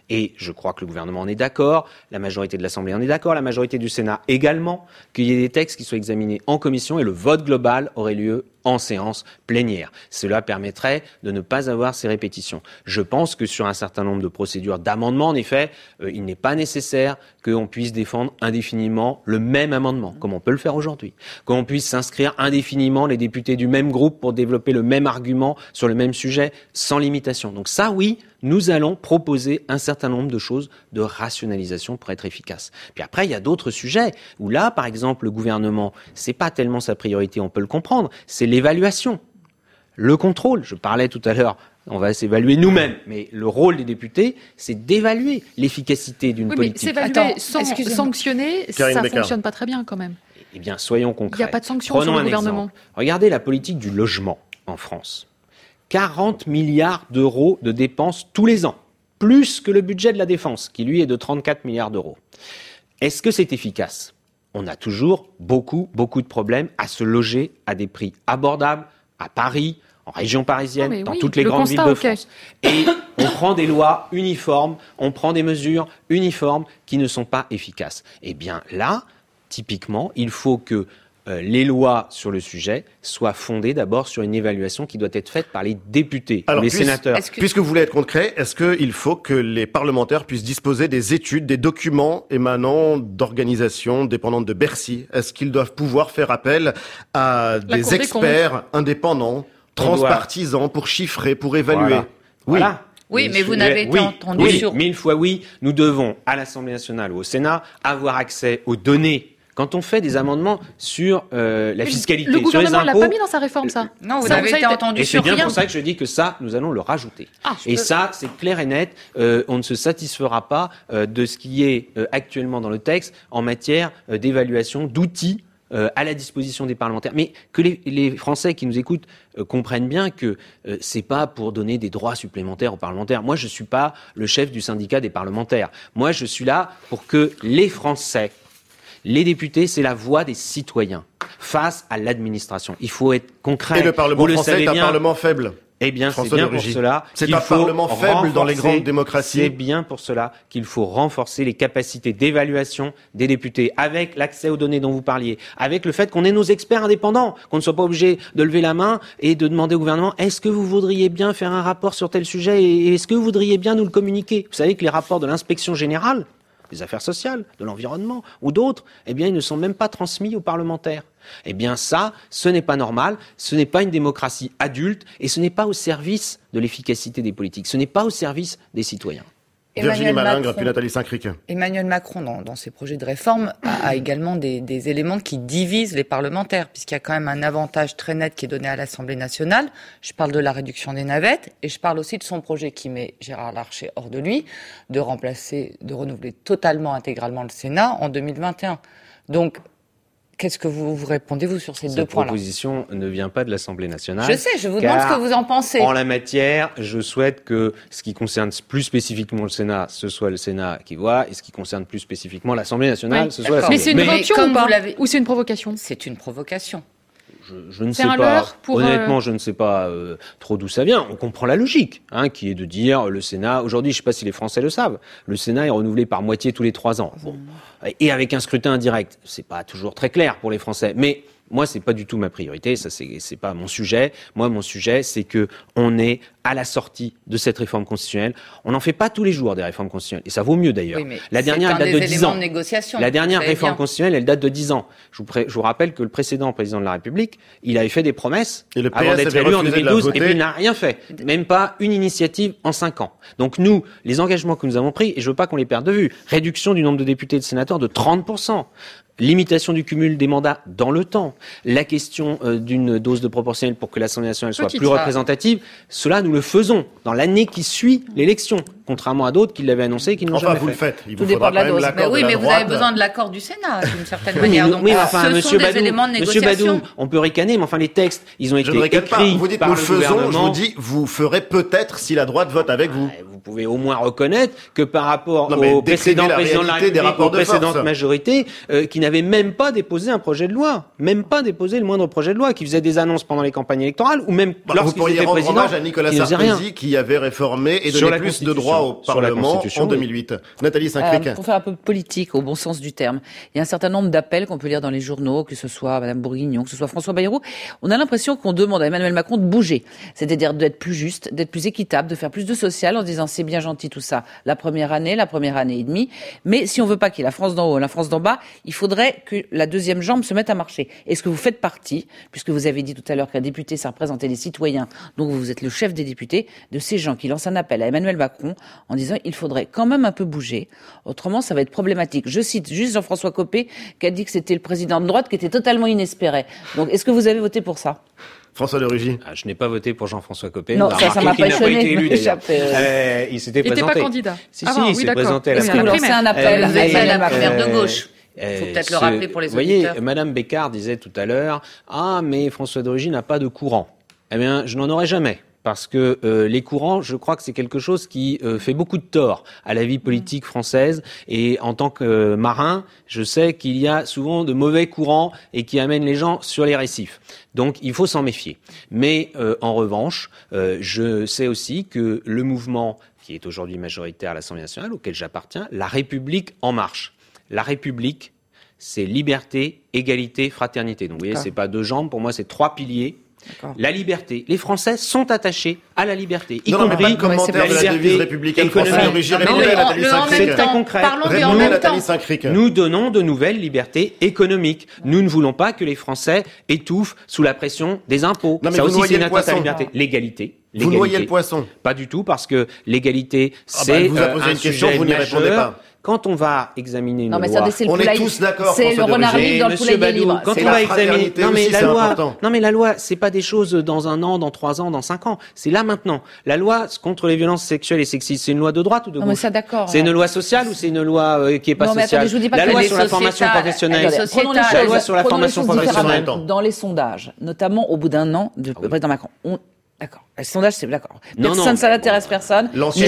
Et je crois que le gouvernement en est d'accord, la majorité de l'Assemblée en est d'accord, la majorité du Sénat également, qu'il y ait des textes qui soient examinés en commission et le vote global aurait lieu en séance plénière. Cela permettrait de ne pas avoir ces répétitions. Je pense que sur un certain nombre de procédures d'amendement, en effet, il n'est pas nécessaire qu'on puisse défendre indéfiniment le même amendement, comme on peut le faire aujourd'hui. Qu'on puisse s'inscrire indéfiniment les députés du même groupe pour développer le même argument sur le même sujet sans limitation. Donc ça, oui, nous allons proposer un certain nombre de choses de rationalisation pour être efficace. Puis après, il y a d'autres sujets où là, par exemple, le gouvernement, c'est pas tellement sa priorité, on peut le comprendre, c'est l'évaluation, le contrôle. Je parlais tout à l'heure, on va s'évaluer nous-mêmes, mais le rôle des députés, c'est d'évaluer l'efficacité d'une politique. Mais s'évaluer sans sanctionner, ça fonctionne pas très bien quand même. Eh bien, soyons concrets. Il n'y a pas de sanction sur le gouvernement. Exemple. Regardez la politique du logement en France. 40 milliards d'euros de dépenses tous les ans, plus que le budget de la défense, qui lui est de 34 milliards d'euros. Est-ce que c'est efficace ? On a toujours beaucoup de problèmes à se loger à des prix abordables, à Paris, en région parisienne, dans toutes les grandes villes de France. Et on prend des lois uniformes, on prend des mesures uniformes qui ne sont pas efficaces. Eh bien là, typiquement, il faut que les lois sur le sujet soient fondées d'abord sur une évaluation qui doit être faite par les députés, les sénateurs. Puisque vous voulez être concret, est-ce qu'il faut que les parlementaires puissent disposer des études, des documents émanant d'organisations dépendantes de Bercy ? Est-ce qu'ils doivent pouvoir faire appel à des experts indépendants, transpartisans, pour chiffrer, pour évaluer ? Voilà. Oui, mais vous n'avez été entendu sur... 1000 fois oui, nous devons, à l'Assemblée nationale ou au Sénat, avoir accès aux données. Quand on fait des amendements sur la fiscalité, le sur les impôts... Le gouvernement ne l'a pas mis dans sa réforme, ça. Non, vous n'avez été entendu sur rien. Et c'est bien pour ça que je dis que ça, nous allons le rajouter. Ça, c'est clair et net. On ne se satisfera pas de ce qui est actuellement dans le texte en matière d'évaluation, d'outils à la disposition des parlementaires. Mais que les Français qui nous écoutent comprennent bien que c'est pas pour donner des droits supplémentaires aux parlementaires. Moi, je suis pas le chef du syndicat des parlementaires. Moi, je suis là pour que les Français, les députés, c'est la voix des citoyens face à l'administration. Il faut être concret. Et le Parlement français est un Parlement faible. Eh bien, c'est bien pour cela qu'il faut Parlement faible dans les grandes démocraties. C'est bien pour cela qu'il faut renforcer les capacités d'évaluation des députés, avec l'accès aux données dont vous parliez, avec le fait qu'on ait nos experts indépendants, qu'on ne soit pas obligé de lever la main et de demander au gouvernement « Est-ce que vous voudriez bien faire un rapport sur tel sujet et est-ce que vous voudriez bien nous le communiquer ?» Vous savez que les rapports de l'inspection générale, des affaires sociales, de l'environnement ou d'autres, eh bien, ils ne sont même pas transmis aux parlementaires. Eh bien, ça, ce n'est pas normal, ce n'est pas une démocratie adulte et ce n'est pas au service de l'efficacité des politiques, ce n'est pas au service des citoyens. Virginie Malingre, puis Nathalie Saint-Cric. Emmanuel Macron, dans ses projets de réforme, a également des éléments qui divisent les parlementaires, puisqu'il y a quand même un avantage très net qui est donné à l'Assemblée nationale. Je parle de la réduction des navettes, et je parle aussi de son projet qui met Gérard Larcher hors de lui, de renouveler totalement, intégralement le Sénat en 2021. Donc, qu'est-ce que vous répondez, vous, sur ces deux points-là ? Cette proposition ne vient pas de l'Assemblée nationale. Je sais, je vous demande ce que vous en pensez. En la matière, je souhaite que ce qui concerne plus spécifiquement le Sénat, ce soit le Sénat qui voit, et ce qui concerne plus spécifiquement l'Assemblée nationale, ce soit l'Assemblée. Mais c'est une provocation ou pas ? Ou c'est une provocation ? C'est une provocation. Je ne sais pas. Honnêtement, je ne sais pas trop d'où ça vient. On comprend la logique, qui est de dire le Sénat. Aujourd'hui, je ne sais pas si les Français le savent. Le Sénat est renouvelé par moitié tous les 3 ans. Bon. Et avec un scrutin indirect. C'est pas toujours très clair pour les Français. Mais moi, c'est pas du tout ma priorité. Ça, c'est pas mon sujet. Moi, mon sujet, c'est que on est à la sortie de cette réforme constitutionnelle. On n'en fait pas tous les jours des réformes constitutionnelles. Et ça vaut mieux d'ailleurs. Oui, la dernière, elle date de 10 ans. La dernière réforme constitutionnelle, elle date de 10 ans. Je vous rappelle que le précédent président de la République, il avait fait des promesses avant d'être élu en 2012 et puis il n'a rien fait. Même pas une initiative en 5 ans. Donc nous, les engagements que nous avons pris, et je veux pas qu'on les perde de vue, réduction du nombre de députés et de sénateurs de 30%. Limitation du cumul des mandats dans le temps, la question d'une dose de proportionnelle pour que l'Assemblée nationale soit plus représentative, cela nous le faisons dans l'année qui suit l'élection, contrairement à d'autres qui l'avaient annoncé et qui ne l'ont jamais fait. Vous le faites, il vous faudra dépend de la dose. l'accord mais oui, mais vous avez besoin de l'accord du Sénat d'une certaine manière. Donc, ce sont des éléments de négociation. Monsieur Badou, on peut ricaner, mais enfin les textes, ils ont été écrits vous dites, par nous le faisons, gouvernement. Je vous dis, vous ferez peut-être si la droite vote avec vous. Vous pouvez au moins reconnaître que par rapport au précédent président de la République, aux précédentes majorités, qui n'avaient même pas déposé un projet de loi, même pas déposé le moindre projet de loi, qui faisait des annonces pendant les campagnes électorales, ou même lorsqu'ils étaient présidents, hommage à Nicolas Sarkozy qui avait réformé et donné plus de droits droit au Parlement en 2008. Nathalie Saint-Cric. Pour faire un peu politique, au bon sens du terme, il y a un certain nombre d'appels qu'on peut lire dans les journaux, que ce soit Madame Bourguignon, que ce soit François Bayrou. On a l'impression qu'on demande à Emmanuel Macron de bouger, c'est-à-dire d'être plus juste, d'être plus équitable, de faire plus de social en disant c'est bien gentil tout ça, la première année et demie, mais si on veut pas qu'il y ait la France d'en haut, la France d'en bas, il faudrait que la deuxième jambe se mette à marcher. Est-ce que vous faites partie, puisque vous avez dit tout à l'heure qu'un député, ça représentait les citoyens, donc vous êtes le chef des députés, de ces gens qui lancent un appel à Emmanuel Macron en disant il faudrait quand même un peu bouger, autrement ça va être problématique. Je cite juste Jean-François Copé qui a dit que c'était le président de droite qui était totalement inespéré. Donc est-ce que vous avez voté pour ça ? François de Rugy. Je n'ai pas voté pour Jean-François Copé. Non, ça m'a pas étonné. Il s'était présenté. Il n'était pas candidat. Si, il s'est présenté à la Est-ce que vous lancez un appel à la primaire de gauche. Il faut peut-être le rappeler pour les auditeurs. Vous voyez, Madame Bécard disait tout à l'heure, mais François de Rugy n'a pas de courant. Eh bien, je n'en aurai jamais. Parce que les courants, je crois que c'est quelque chose qui fait beaucoup de tort à la vie politique française. Et en tant que marin, je sais qu'il y a souvent de mauvais courants et qui amènent les gens sur les récifs. Donc il faut s'en méfier. Mais en revanche, je sais aussi que le mouvement qui est aujourd'hui majoritaire à l'Assemblée nationale, auquel j'appartiens, La République en marche. La République, c'est liberté, égalité, fraternité. Donc vous voyez, c'est pas deux jambes, pour moi c'est 3 piliers. D'accord. La liberté. Les Français sont attachés à la liberté, y compris la liberté républicaine économique. C'est très concret. Nous donnons de nouvelles libertés économiques. Nous ne voulons pas que les Français étouffent sous la pression des impôts. Ça aussi, c'est une atteinte à la liberté. L'égalité. Vous noyez le poisson. Pas du tout, parce que l'égalité, c'est vous a posé une question, vous n'y répondez pas. Quand on va examiner une loi, on est tous d'accord. C'est le renard libre dans le poulet libre. Quand on va examiner, la loi, c'est pas des choses dans 1 an, dans 3 ans, dans 5 ans. C'est là maintenant. La loi contre les violences sexuelles et sexistes, c'est une loi de droite ou de gauche? Non, mais ça, d'accord. C'est une loi sociale ou c'est une loi qui est pas sociale? La loi sur la formation professionnelle. La loi sur la formation professionnelle. Dans les sondages, notamment au bout d'1 an du président Macron. D'accord. Le sondage, c'est d'accord. Personne, ça n'intéresse personne. L'ancien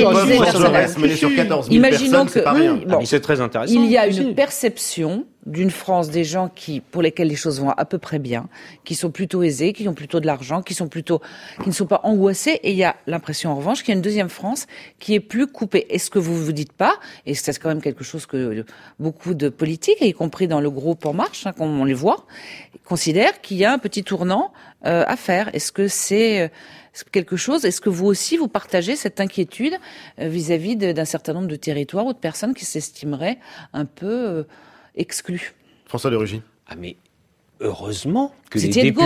mené sur 14 000 personnes, c'est pas rien. C'est très intéressant. Il y a une perception d'une France des gens pour lesquels les choses vont à peu près bien, qui sont plutôt aisés, qui ont plutôt de l'argent, qui ne sont pas angoissés. Et il y a l'impression, en revanche, qu'il y a une deuxième France qui est plus coupée. Est-ce que vous vous dites pas, et c'est quand même quelque chose que beaucoup de politiques, y compris dans le groupe En Marche, comme on les voit, considèrent qu'il y a un petit tournant à faire? Est-ce que c'est quelque chose? Est-ce que vous aussi, vous partagez cette inquiétude vis-à-vis d'un certain nombre de territoires ou de personnes qui s'estimeraient un peu exclus? François de Rugy. Mais heureusement que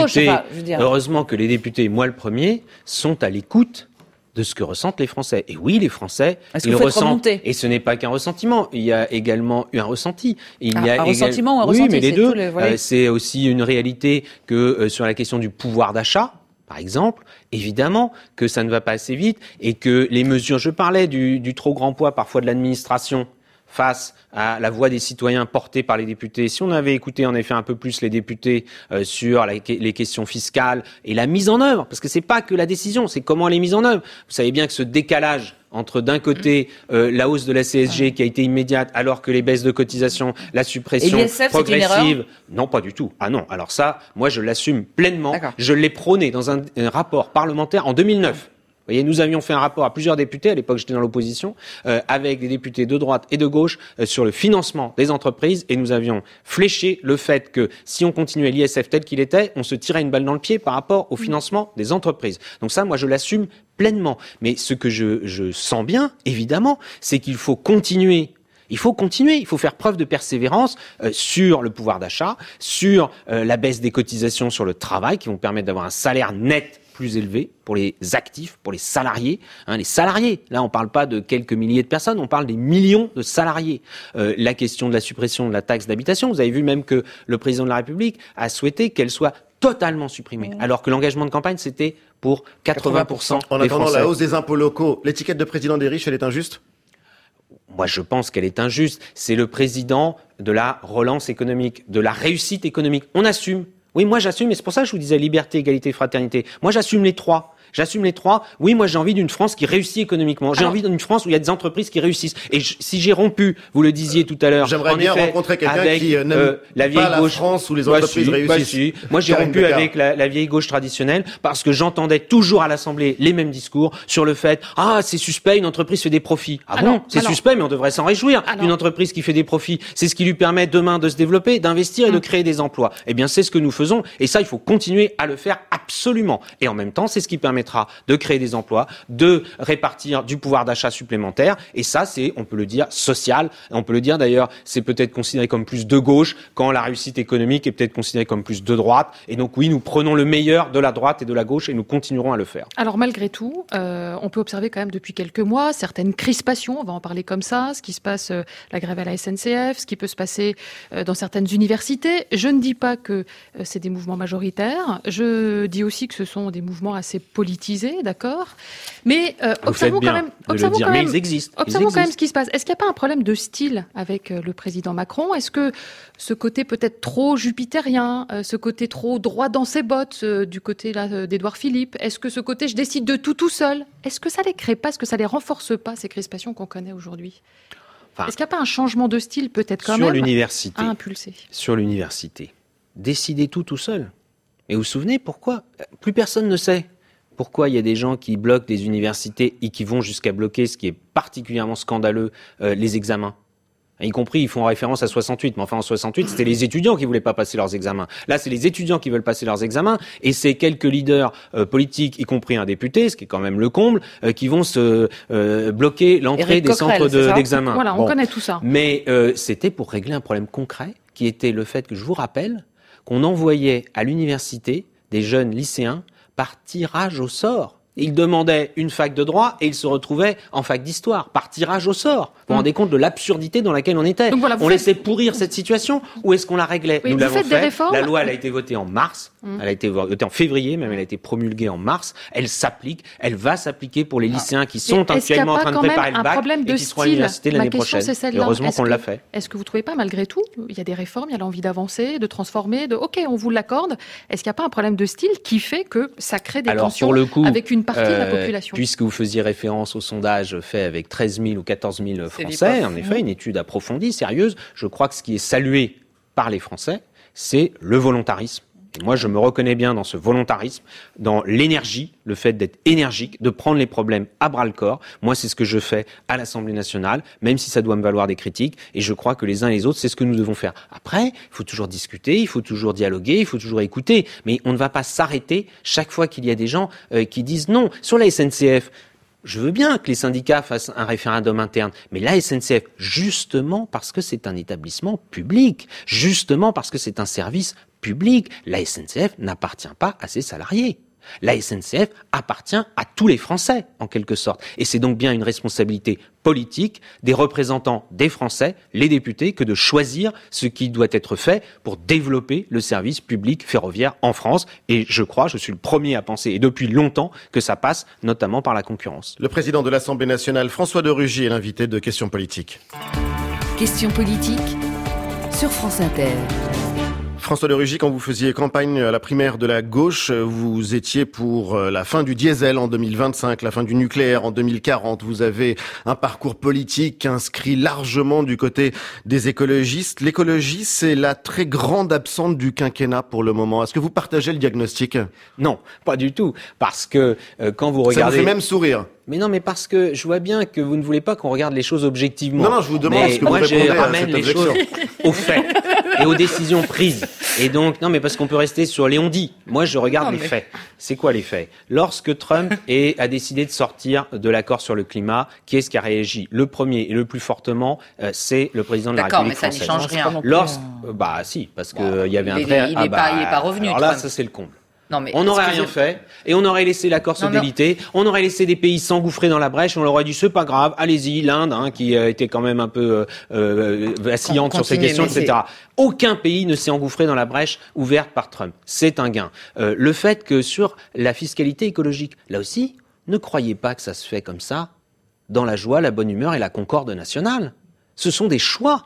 les députés, moi le premier, sont à l'écoute de ce que ressentent les Français. Et oui, les Français, ils ressentent. Et ce n'est pas qu'un ressentiment. Il y a également eu un ressenti. Un ressentiment ou un ressenti? Oui, mais les deux. C'est aussi une réalité que sur la question du pouvoir d'achat, par exemple, évidemment que ça ne va pas assez vite et que les mesures, je parlais du trop grand poids parfois de l'administration face à la voix des citoyens portée par les députés. Si on avait écouté en effet un peu plus les députés sur les questions fiscales et la mise en œuvre, parce que c'est pas que la décision, c'est comment elle est mise en œuvre. Vous savez bien que ce décalage entre d'un côté la hausse de la CSG qui a été immédiate alors que les baisses de cotisation, la suppression progressive, non pas du tout. Ah non, alors ça, moi je l'assume pleinement. D'accord. Je l'ai prôné dans un rapport parlementaire en 2009. Vous voyez, nous avions fait un rapport à plusieurs députés, à l'époque j'étais dans l'opposition, avec des députés de droite et de gauche sur le financement des entreprises, et nous avions fléché le fait que si on continuait l'ISF tel qu'il était, on se tirait une balle dans le pied par rapport au financement des entreprises. Donc ça, moi je l'assume pleinement. Mais ce que je sens bien, évidemment, c'est qu'il faut continuer. Il faut faire preuve de persévérance sur le pouvoir d'achat, sur la baisse des cotisations sur le travail qui vont permettre d'avoir un salaire net plus élevé pour les actifs, pour les salariés. Les salariés, là on ne parle pas de quelques milliers de personnes, on parle des millions de salariés. La question de la suppression de la taxe d'habitation, vous avez vu même que le président de la République a souhaité qu'elle soit totalement supprimée, alors que l'engagement de campagne c'était pour 80% En attendant la hausse des impôts locaux, l'étiquette de président des riches, elle est injuste ? Moi, je pense qu'elle est injuste. C'est le président de la relance économique, de la réussite économique. On assume. Oui, moi j'assume, et c'est pour ça que je vous disais liberté, égalité, fraternité. Moi j'assume les 3. J'assume les trois. Oui, moi j'ai envie d'une France qui réussit économiquement. J'ai envie d'une France où il y a des entreprises qui réussissent. Et si j'ai rompu, vous le disiez tout à l'heure, j'aimerais bien rencontrer quelqu'un qui n'aime la vieille pas gauche, la France où les entreprises réussissent. Moi j'ai rompu avec la vieille gauche traditionnelle parce que j'entendais toujours à l'Assemblée les mêmes discours sur le fait c'est suspect, une entreprise fait des profits. C'est suspect, mais on devrait s'en réjouir. Une entreprise qui fait des profits, c'est ce qui lui permet demain de se développer, d'investir et de créer des emplois. Eh bien, c'est ce que nous faisons. Et ça, il faut continuer à le faire absolument. Et en même temps, c'est ce qui permettra de créer des emplois, de répartir du pouvoir d'achat supplémentaire. Et ça, c'est, on peut le dire, social. On peut le dire d'ailleurs, c'est peut-être considéré comme plus de gauche, quand la réussite économique est peut-être considérée comme plus de droite. Et donc oui, nous prenons le meilleur de la droite et de la gauche et nous continuerons à le faire. Alors malgré tout, on peut observer quand même depuis quelques mois certaines crispations, on va en parler comme ça, ce qui se passe, la grève à la SNCF, ce qui peut se passer dans certaines universités. Je ne dis pas que c'est des mouvements majoritaires, je dis aussi que ce sont des mouvements assez politisés, d'accord ? Mais observons quand même, ils existent. Observons quand même ce qui se passe. Est-ce qu'il n'y a pas un problème de style avec le président Macron ? Est-ce que ce côté peut-être trop jupitérien, ce côté trop droit dans ses bottes du côté là d'Édouard Philippe, est-ce que ce côté je décide de tout seul, est-ce que ça les crée pas, est-ce que ça les renforce pas, ces crispations qu'on connaît aujourd'hui ? Est-ce qu'il n'y a pas un changement de style peut-être quand même à impulser ? Sur l'université, décider tout seul. Et vous vous souvenez pourquoi ? Plus personne ne sait pourquoi il y a des gens qui bloquent des universités et qui vont jusqu'à bloquer, ce qui est particulièrement scandaleux, les examens. Y compris, ils font référence à 68, mais enfin en 68, c'était les étudiants qui voulaient pas passer leurs examens. Là, c'est les étudiants qui veulent passer leurs examens, et c'est quelques leaders politiques, y compris un député, ce qui est quand même le comble, qui vont se bloquer l'entrée des centres d'examen. Voilà, on connaît tout ça. Mais c'était pour régler un problème concret, qui était le fait que, je vous rappelle, qu'on envoyait à l'université des jeunes lycéens par tirage au sort. Ils demandaient une fac de droit et ils se retrouvaient en fac d'histoire, par tirage au sort. Vous vous rendez compte de l'absurdité dans laquelle on était. Donc voilà, laissait pourrir cette situation ou est-ce qu'on la réglait ? Oui, nous l'avons fait. La loi, elle a été votée en mars. Elle a été votée en février, même elle a été promulguée en mars. Elle s'applique. Elle va s'appliquer pour les lycéens qui sont actuellement en train de préparer le bac et qui seront à l'université l'année prochaine. Heureusement qu'on l'a fait. Est-ce que vous ne trouvez pas, malgré tout, il y a des réformes, il y a l'envie d'avancer, de transformer, OK, on vous l'accorde. Est-ce qu'il n'y a pas un problème de style qui fait que ça crée des tensions avec une partie de la population ? Puisque vous faisiez référence au sondage fait avec 13 000 ou 14 000 Français, en effet, une étude approfondie, sérieuse, je crois que ce qui est salué par les Français, c'est le volontarisme. Et moi, je me reconnais bien dans ce volontarisme, dans l'énergie, le fait d'être énergique, de prendre les problèmes à bras-le-corps. Moi, c'est ce que je fais à l'Assemblée nationale, même si ça doit me valoir des critiques. Et je crois que les uns et les autres, c'est ce que nous devons faire. Après, il faut toujours discuter, il faut toujours dialoguer, il faut toujours écouter. Mais on ne va pas s'arrêter chaque fois qu'il y a des gens qui disent non. Sur la SNCF, je veux bien que les syndicats fassent un référendum interne, mais la SNCF, justement parce que c'est un établissement public, justement parce que c'est un service public, la SNCF n'appartient pas à ses salariés. La SNCF appartient à tous les Français, en quelque sorte. Et c'est donc bien une responsabilité politique des représentants des Français, les députés, que de choisir ce qui doit être fait pour développer le service public ferroviaire en France. Et je suis le premier à penser, et depuis longtemps, que ça passe notamment par la concurrence. Le président de l'Assemblée nationale, François de Rugy, est l'invité de Questions politiques. Questions politiques sur France Inter. François de Rugy, quand vous faisiez campagne à la primaire de la gauche, vous étiez pour la fin du diesel en 2025, la fin du nucléaire en 2040. Vous avez un parcours politique inscrit largement du côté des écologistes. L'écologie, c'est la très grande absente du quinquennat pour le moment. Est-ce que vous partagez le diagnostic ? Non, pas du tout. Parce que quand vous regardez... Ça vous fait même sourire. Mais non, mais parce que je vois bien que vous ne voulez pas qu'on regarde les choses objectivement. Non, je vous demande ce que moi, vous répondez je ramène les choses aux faits et aux décisions prises. Et donc, non, mais parce qu'on peut rester sur les on-dit. Moi, je regarde les faits. C'est quoi les faits ? Lorsque Trump a décidé de sortir de l'accord sur le climat, qui est-ce qui a réagi ? Le premier et le plus fortement, c'est le président de la République française. D'accord, mais ça n'y change rien. Si, parce qu'il y avait un vrai... Il n'est pas revenu. Alors là, ça, c'est le comble. On n'aurait rien fait et on aurait laissé l'accord se déliter, on aurait laissé des pays s'engouffrer dans la brèche, on leur aurait dit c'est pas grave, allez-y, l'Inde qui était quand même un peu vacillante sur ces questions, etc. Aucun pays ne s'est engouffré dans la brèche ouverte par Trump. C'est un gain. Le fait que sur la fiscalité écologique, là aussi, ne croyez pas que ça se fait comme ça, dans la joie, la bonne humeur et la concorde nationale. Ce sont des choix.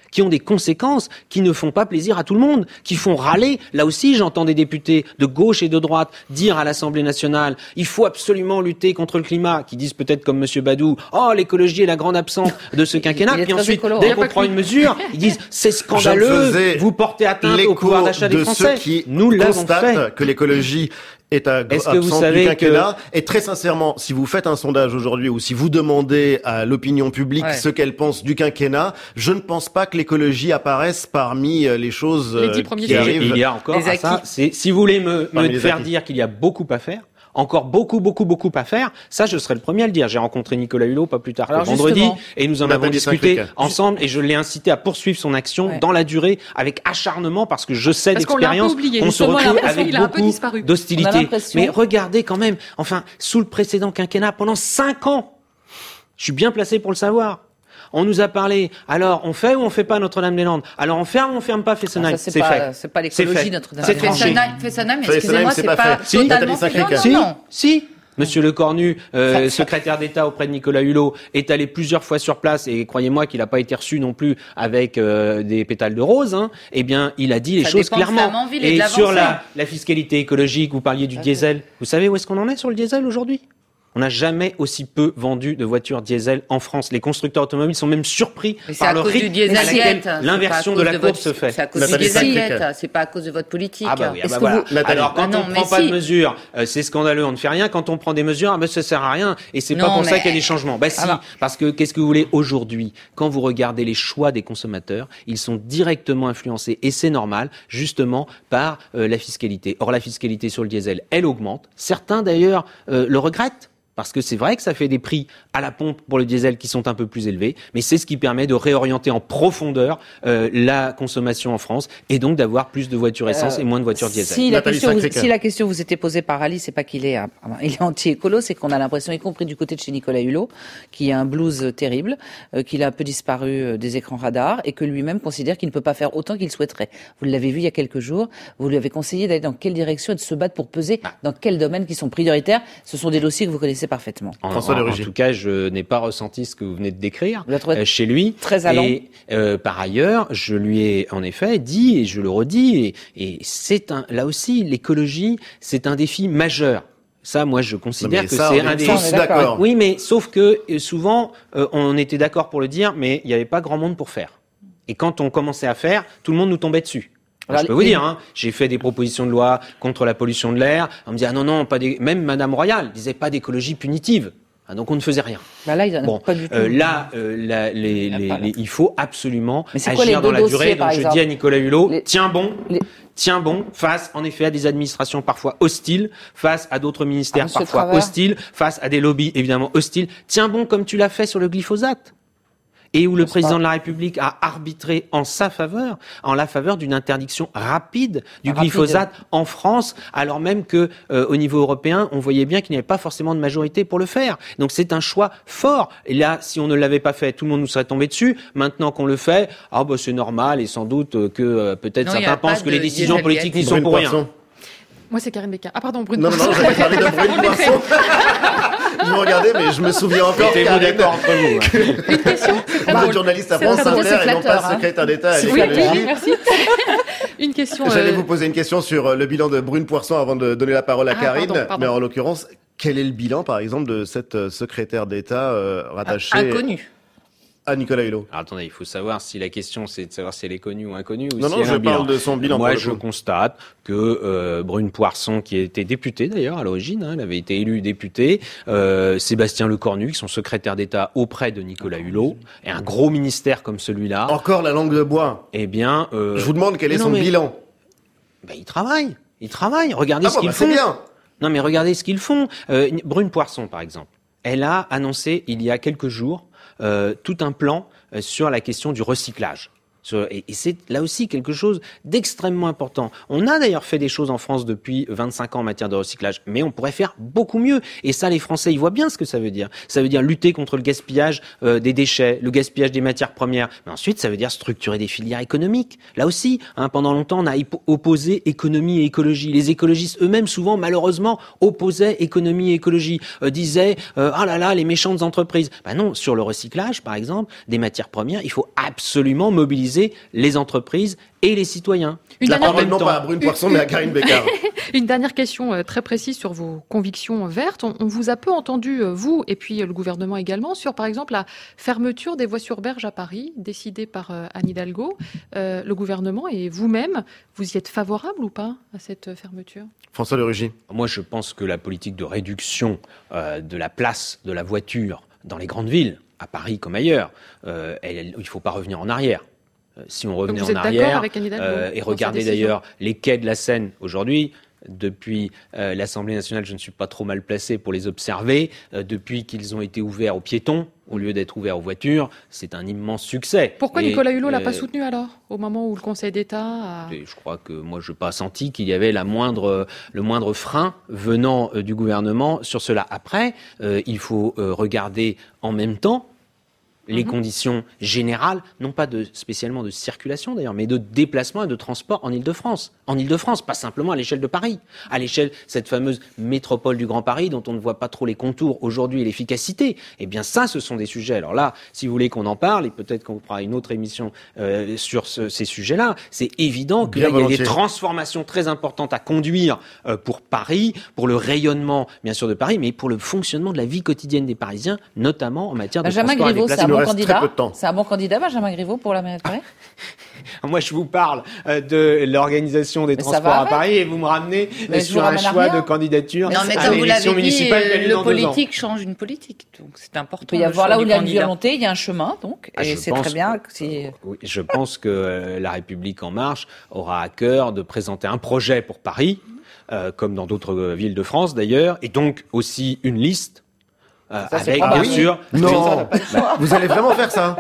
qui ont des conséquences, qui ne font pas plaisir à tout le monde, qui font râler. Là aussi, j'entends des députés de gauche et de droite dire à l'Assemblée nationale « il faut absolument lutter contre le climat », qui disent peut-être comme M. Badou « oh, l'écologie est la grande absente de ce quinquennat ». Puis ensuite, dès qu'on prend une mesure, ils disent « c'est scandaleux, vous portez atteinte au pouvoir d'achat des Français ». Nous l'avons fait. Que l'écologie est absente du quinquennat. Et très sincèrement, si vous faites un sondage aujourd'hui ou si vous demandez à l'opinion publique ce qu'elle pense du quinquennat, je ne pense pas que l'écologie apparaisse parmi les choses qui arrivent. Il y a encore à ça. Si vous voulez me faire dire qu'il y a beaucoup à faire, encore beaucoup à faire. Ça, je serais le premier à le dire. J'ai rencontré Nicolas Hulot pas plus tard que vendredi et nous en avons discuté ensemble et je l'ai incité à poursuivre son action dans la durée avec acharnement parce que je sais d'expérience qu'on se retrouve avec beaucoup d'hostilité. Mais regardez quand même, enfin, sous le précédent quinquennat, pendant 5 ans, je suis bien placé pour le savoir. On nous a parlé, alors on fait ou on fait pas Notre-Dame-des-Landes? Alors on ferme ou on ferme pas Fessenheim? C'est fait. C'est pas l'écologie Notre-Dame-des-Landes. Fessenheim, excusez-moi, c'est pas totalement fait. Si. Monsieur Lecornu, secrétaire d'État auprès de Nicolas Hulot, est allé plusieurs fois sur place et croyez-moi qu'il n'a pas été reçu non plus avec des pétales de rose. Eh bien, il a dit les choses clairement. Et sur la fiscalité écologique, vous parliez du diesel. Vous savez où est-ce qu'on en est sur le diesel aujourd'hui? On n'a jamais aussi peu vendu de voitures diesel en France. Les constructeurs automobiles sont même surpris par le rythme à laquelle l'inversion de la courbe se fait. C'est à cause du diesel, c'est pas à cause de votre politique. Ah bah oui, voilà. Alors quand on ne prend pas de mesures, c'est scandaleux, on ne fait rien. Quand on prend des mesures, ça sert à rien. Et c'est pas pour ça qu'il y a des changements. Si, parce que qu'est-ce que vous voulez aujourd'hui? Quand vous regardez les choix des consommateurs, ils sont directement influencés, et c'est normal, justement, par la fiscalité. Or, la fiscalité sur le diesel, elle augmente. Certains, d'ailleurs, le regrettent. Parce que c'est vrai que ça fait des prix à la pompe pour le diesel qui sont un peu plus élevés, mais c'est ce qui permet de réorienter en profondeur la consommation en France et donc d'avoir plus de voitures essence et moins de voitures diesel. Si la question vous était posée par Ali, c'est pas qu'il est anti-écolo, c'est qu'on a l'impression, y compris du côté de chez Nicolas Hulot, qu'il y a un blues terrible, qu'il a un peu disparu des écrans radars et que lui-même considère qu'il ne peut pas faire autant qu'il souhaiterait. Vous l'avez vu il y a quelques jours, vous lui avez conseillé d'aller dans quelle direction et de se battre pour peser dans quels domaines qui sont prioritaires. Ce sont des dossiers que vous connaissez parfaitement. En tout cas, je n'ai pas ressenti ce que vous venez de décrire chez lui. Très allant. Et par ailleurs, je lui ai en effet dit, et je le redis, et c'est là aussi, l'écologie, c'est un défi majeur. Ça, moi, je considère que c'est un défi. Oui, mais sauf que souvent, on était d'accord pour le dire, mais il n'y avait pas grand monde pour faire. Et quand on commençait à faire, tout le monde nous tombait dessus. Alors, je peux vous dire, j'ai fait des propositions de loi contre la pollution de l'air. On me disait, non, pas même Madame Royal disait pas d'écologie punitive. Donc on ne faisait rien. Là, il en a pas du tout. Il faut absolument agir dans la durée. Donc je dis à Nicolas Hulot, tiens bon face en effet à des administrations parfois hostiles, face à d'autres ministères parfois hostiles, face à des lobbies évidemment hostiles. Tiens bon comme tu l'as fait sur le glyphosate. Et où le président de la République a arbitré en sa faveur, en la faveur d'une interdiction rapide du glyphosate en France, alors même que au niveau européen, on voyait bien qu'il n'y avait pas forcément de majorité pour le faire. Donc c'est un choix fort. Et là, si on ne l'avait pas fait, tout le monde nous serait tombé dessus. Maintenant qu'on le fait, c'est normal et sans doute que peut-être certains pensent que les décisions politiques n'y sont pour rien. Moi, c'est Karine Béquin. Ah, pardon, Brune Poisson. Non, j'avais parlé de Brune Poisson. Je me regardais, mais je me souviens encore. Mettez-vous d'accord entre vous. Une question. Moi, journaliste à France Inter et non pas secrétaire d'État à l'écologie. Oui, merci. Une question. J'allais vous poser une question sur le bilan de Brune Poisson avant de donner la parole à Karine. Pardon. Mais en l'occurrence, quel est le bilan, par exemple, de cette secrétaire d'État rattachée inconnue à Nicolas Hulot? Alors, attendez, il faut savoir si la question c'est de savoir si elle est connue ou inconnue. Ou non, si je parle de son bilan. Moi, je constate que Brune Poisson, qui était députée d'ailleurs à l'origine, elle avait été élue députée, Sébastien Lecornu, qui sont secrétaire d'État auprès de Nicolas Hulot, et un gros ministère comme celui-là. Encore la langue de bois. Eh bien, je vous demande quel est son bilan. Il travaille. Regardez ce qu'ils font. C'est bien. Non, mais regardez ce qu'ils font. Brune Poisson, par exemple, elle a annoncé il y a quelques jours tout un plan sur la question du recyclage. Et c'est là aussi quelque chose d'extrêmement important. On a d'ailleurs fait des choses en France depuis 25 ans en matière de recyclage, mais on pourrait faire beaucoup mieux. Et ça, les Français, ils voient bien ce que ça veut dire. Ça veut dire lutter contre le gaspillage des déchets, le gaspillage des matières premières. Mais ensuite, ça veut dire structurer des filières économiques. Là aussi, pendant longtemps, on a opposé économie et écologie. Les écologistes eux-mêmes, souvent, malheureusement, opposaient économie et écologie. Disaient, les méchantes entreprises. Non, sur le recyclage, par exemple, des matières premières, il faut absolument mobiliser favoriser les entreprises et les citoyens. La parole non pas à Brune Poirson, mais à Karine Bécard. Une dernière question très précise sur vos convictions vertes. On vous a peu entendu, vous et puis le gouvernement également, sur par exemple la fermeture des voies sur berge à Paris, décidée par Anne Hidalgo. Le gouvernement et vous-même, vous y êtes favorable ou pas à cette fermeture ? François de Rugy. Moi, je pense que la politique de réduction de la place de la voiture dans les grandes villes, à Paris comme ailleurs, il ne faut pas revenir en arrière. Si on revenait en arrière, et regardez d'ailleurs les quais de la Seine aujourd'hui, depuis l'Assemblée nationale, je ne suis pas trop mal placé pour les observer, depuis qu'ils ont été ouverts aux piétons, au lieu d'être ouverts aux voitures, c'est un immense succès. Pourquoi Nicolas Hulot l'a pas soutenu alors, au moment où le Conseil d'État a... Je crois que moi je n'ai pas senti qu'il y avait le moindre frein venant du gouvernement sur cela. Après, il faut regarder en même temps les conditions générales, non pas spécialement de circulation d'ailleurs, mais de déplacement et de transport en Île-de-France. En Île-de-France, pas simplement à l'échelle de Paris, à l'échelle de cette fameuse métropole du Grand Paris dont on ne voit pas trop les contours aujourd'hui et l'efficacité. Eh bien ça, ce sont des sujets. Alors là, si vous voulez qu'on en parle, et peut-être qu'on fera une autre émission sur ces sujets-là, c'est évident qu'il y a des transformations très importantes à conduire pour Paris, pour le rayonnement bien sûr de Paris, mais pour le fonctionnement de la vie quotidienne des Parisiens, notamment en matière de transport et déplacement. C'est un bon candidat, Benjamin Griveaux, pour la mairie de Paris. Moi, je vous parle de l'organisation des transports à Paris et vous me ramenez sur un choix de candidature à l'élection municipale. Le politique change une politique, donc c'est important. Il peut y avoir là où il y a une volonté, il y a un chemin, donc, et c'est très bien. Oui, je pense que La République En Marche aura à cœur de présenter un projet pour Paris, comme dans d'autres villes de France d'ailleurs, et donc aussi une liste. Avec bien sûr. Non, vous allez vraiment faire ça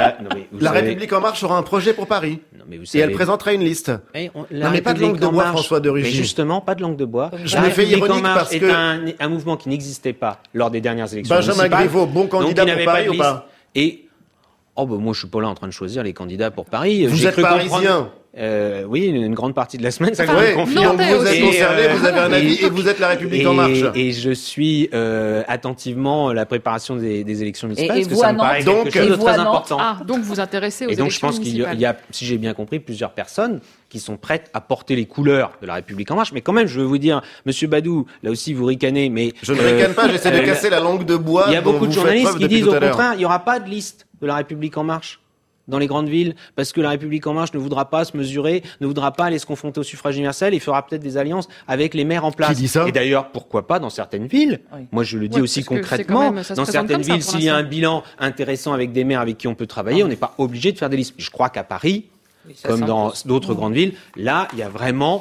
La savez... République En Marche aura un projet pour Paris. Non, mais et elle présentera une liste. Non, mais pas de langue de bois, François de Rugy. Mais justement, pas de langue de bois. Je me fais ironique parce que est un mouvement qui n'existait pas lors des dernières élections municipales. Benjamin Griveaux, bon candidat pour Paris ou pas ? Et moi, je suis pas là en train de choisir les candidats pour Paris. Vous êtes parisien. Oui, une grande partie de la semaine, ça je vous confirme. Donc vous êtes concerné, vous avez un avis et vous êtes La République En Marche. Et je suis attentivement la préparation des élections municipales, parce que ça me paraît quelque chose de très important. Donc vous intéressez aux élections municipales. Et donc je pense qu'il y a, si j'ai bien compris, plusieurs personnes qui sont prêtes à porter les couleurs de La République En Marche. Mais quand même, je veux vous dire, Monsieur Badou, là aussi vous ricanez, mais... Je ne ricane pas, j'essaie de casser la langue de bois. Il y a beaucoup de journalistes qui disent au contraire, il n'y aura pas de liste de La République En Marche dans les grandes villes, parce que La République En Marche ne voudra pas se mesurer, ne voudra pas aller se confronter au suffrage universel et fera peut-être des alliances avec les maires en place. Qui dit ça ? Et d'ailleurs, pourquoi pas dans certaines villes ? Moi, je le dis aussi concrètement, dans certaines villes, s'il y a un bilan intéressant avec des maires avec qui on peut travailler, on n'est pas obligé de faire des listes. Je crois qu'à Paris, comme dans d'autres grandes villes, là, il y a vraiment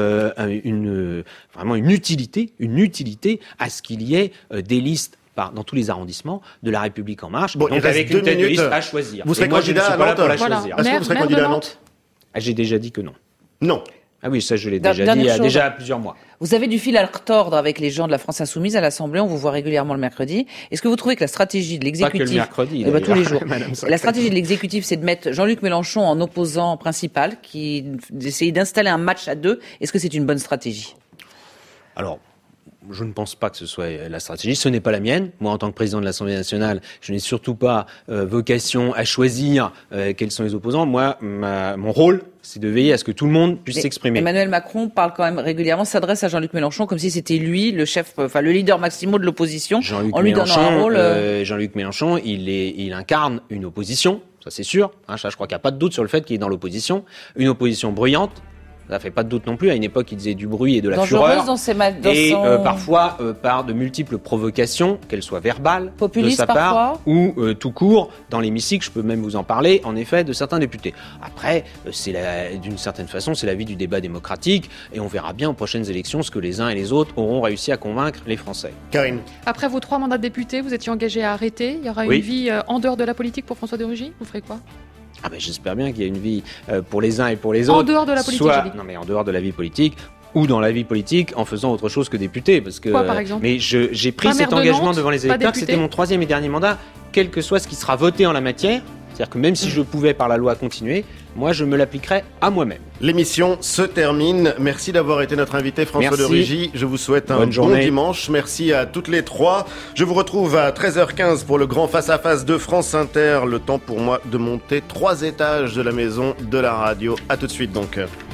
une utilité à ce qu'il y ait des listes dans tous les arrondissements de La République En Marche, donc avec une tête de liste à choisir. Vous serez candidat à Nantes ? Est-ce que vous serez candidat à Nantes ? J'ai déjà dit que non. Non. Ah oui, ça je l'ai déjà dit il y a déjà plusieurs mois. Vous avez du fil à retordre avec les gens de la France Insoumise à l'Assemblée, on vous voit régulièrement le mercredi. Est-ce que vous trouvez que la stratégie de l'exécutif... Pas que le mercredi, tous les jours. La stratégie de l'exécutif, c'est de mettre Jean-Luc Mélenchon en opposant principal, d'essayer d'installer un match à deux. Est-ce que c'est une bonne stratégie ? Alors, je ne pense pas que ce soit la stratégie. Ce n'est pas la mienne. Moi, en tant que président de l'Assemblée nationale, je n'ai surtout pas vocation à choisir quels sont les opposants. Moi, mon rôle, c'est de veiller à ce que tout le monde puisse s'exprimer. Emmanuel Macron parle quand même régulièrement, s'adresse à Jean-Luc Mélenchon comme si c'était lui le chef, le leader maximo de l'opposition. En lui donnant un rôle. Jean-Luc Mélenchon, il incarne une opposition, ça c'est sûr. Je crois qu'il n'y a pas de doute sur le fait qu'il est dans l'opposition. Une opposition bruyante. Ça fait pas de doute non plus. À une époque, il disait du bruit et de la fureur. Parfois par de multiples provocations, qu'elles soient verbales de sa part ou tout court dans l'hémicycle. Je peux même vous en parler. En effet, de certains députés. Après, d'une certaine façon, c'est la vie du débat démocratique et on verra bien aux prochaines élections ce que les uns et les autres auront réussi à convaincre les Français. Karine. Après vos 3 mandats de député, vous étiez engagé à arrêter. Il y aura une vie en dehors de la politique pour François de Rugy. Vous ferez quoi ? J'espère bien qu'il y a une vie pour les uns et pour les autres. En dehors de la politique, en dehors de la vie politique, ou dans la vie politique en faisant autre chose que député. Parce que, quoi, par exemple ? Mais j'ai pris cet engagement devant les électeurs, que c'était mon 3e et dernier mandat, quel que soit ce qui sera voté en la matière. C'est-à-dire que même si je pouvais par la loi continuer, moi je me l'appliquerais à moi-même. L'émission se termine. Merci d'avoir été notre invité, François de Rugy. Je vous souhaite un bon dimanche. Merci à toutes les trois. Je vous retrouve à 13h15 pour le grand face-à-face de France Inter. Le temps pour moi de monter 3 étages de la maison de la radio. À tout de suite donc.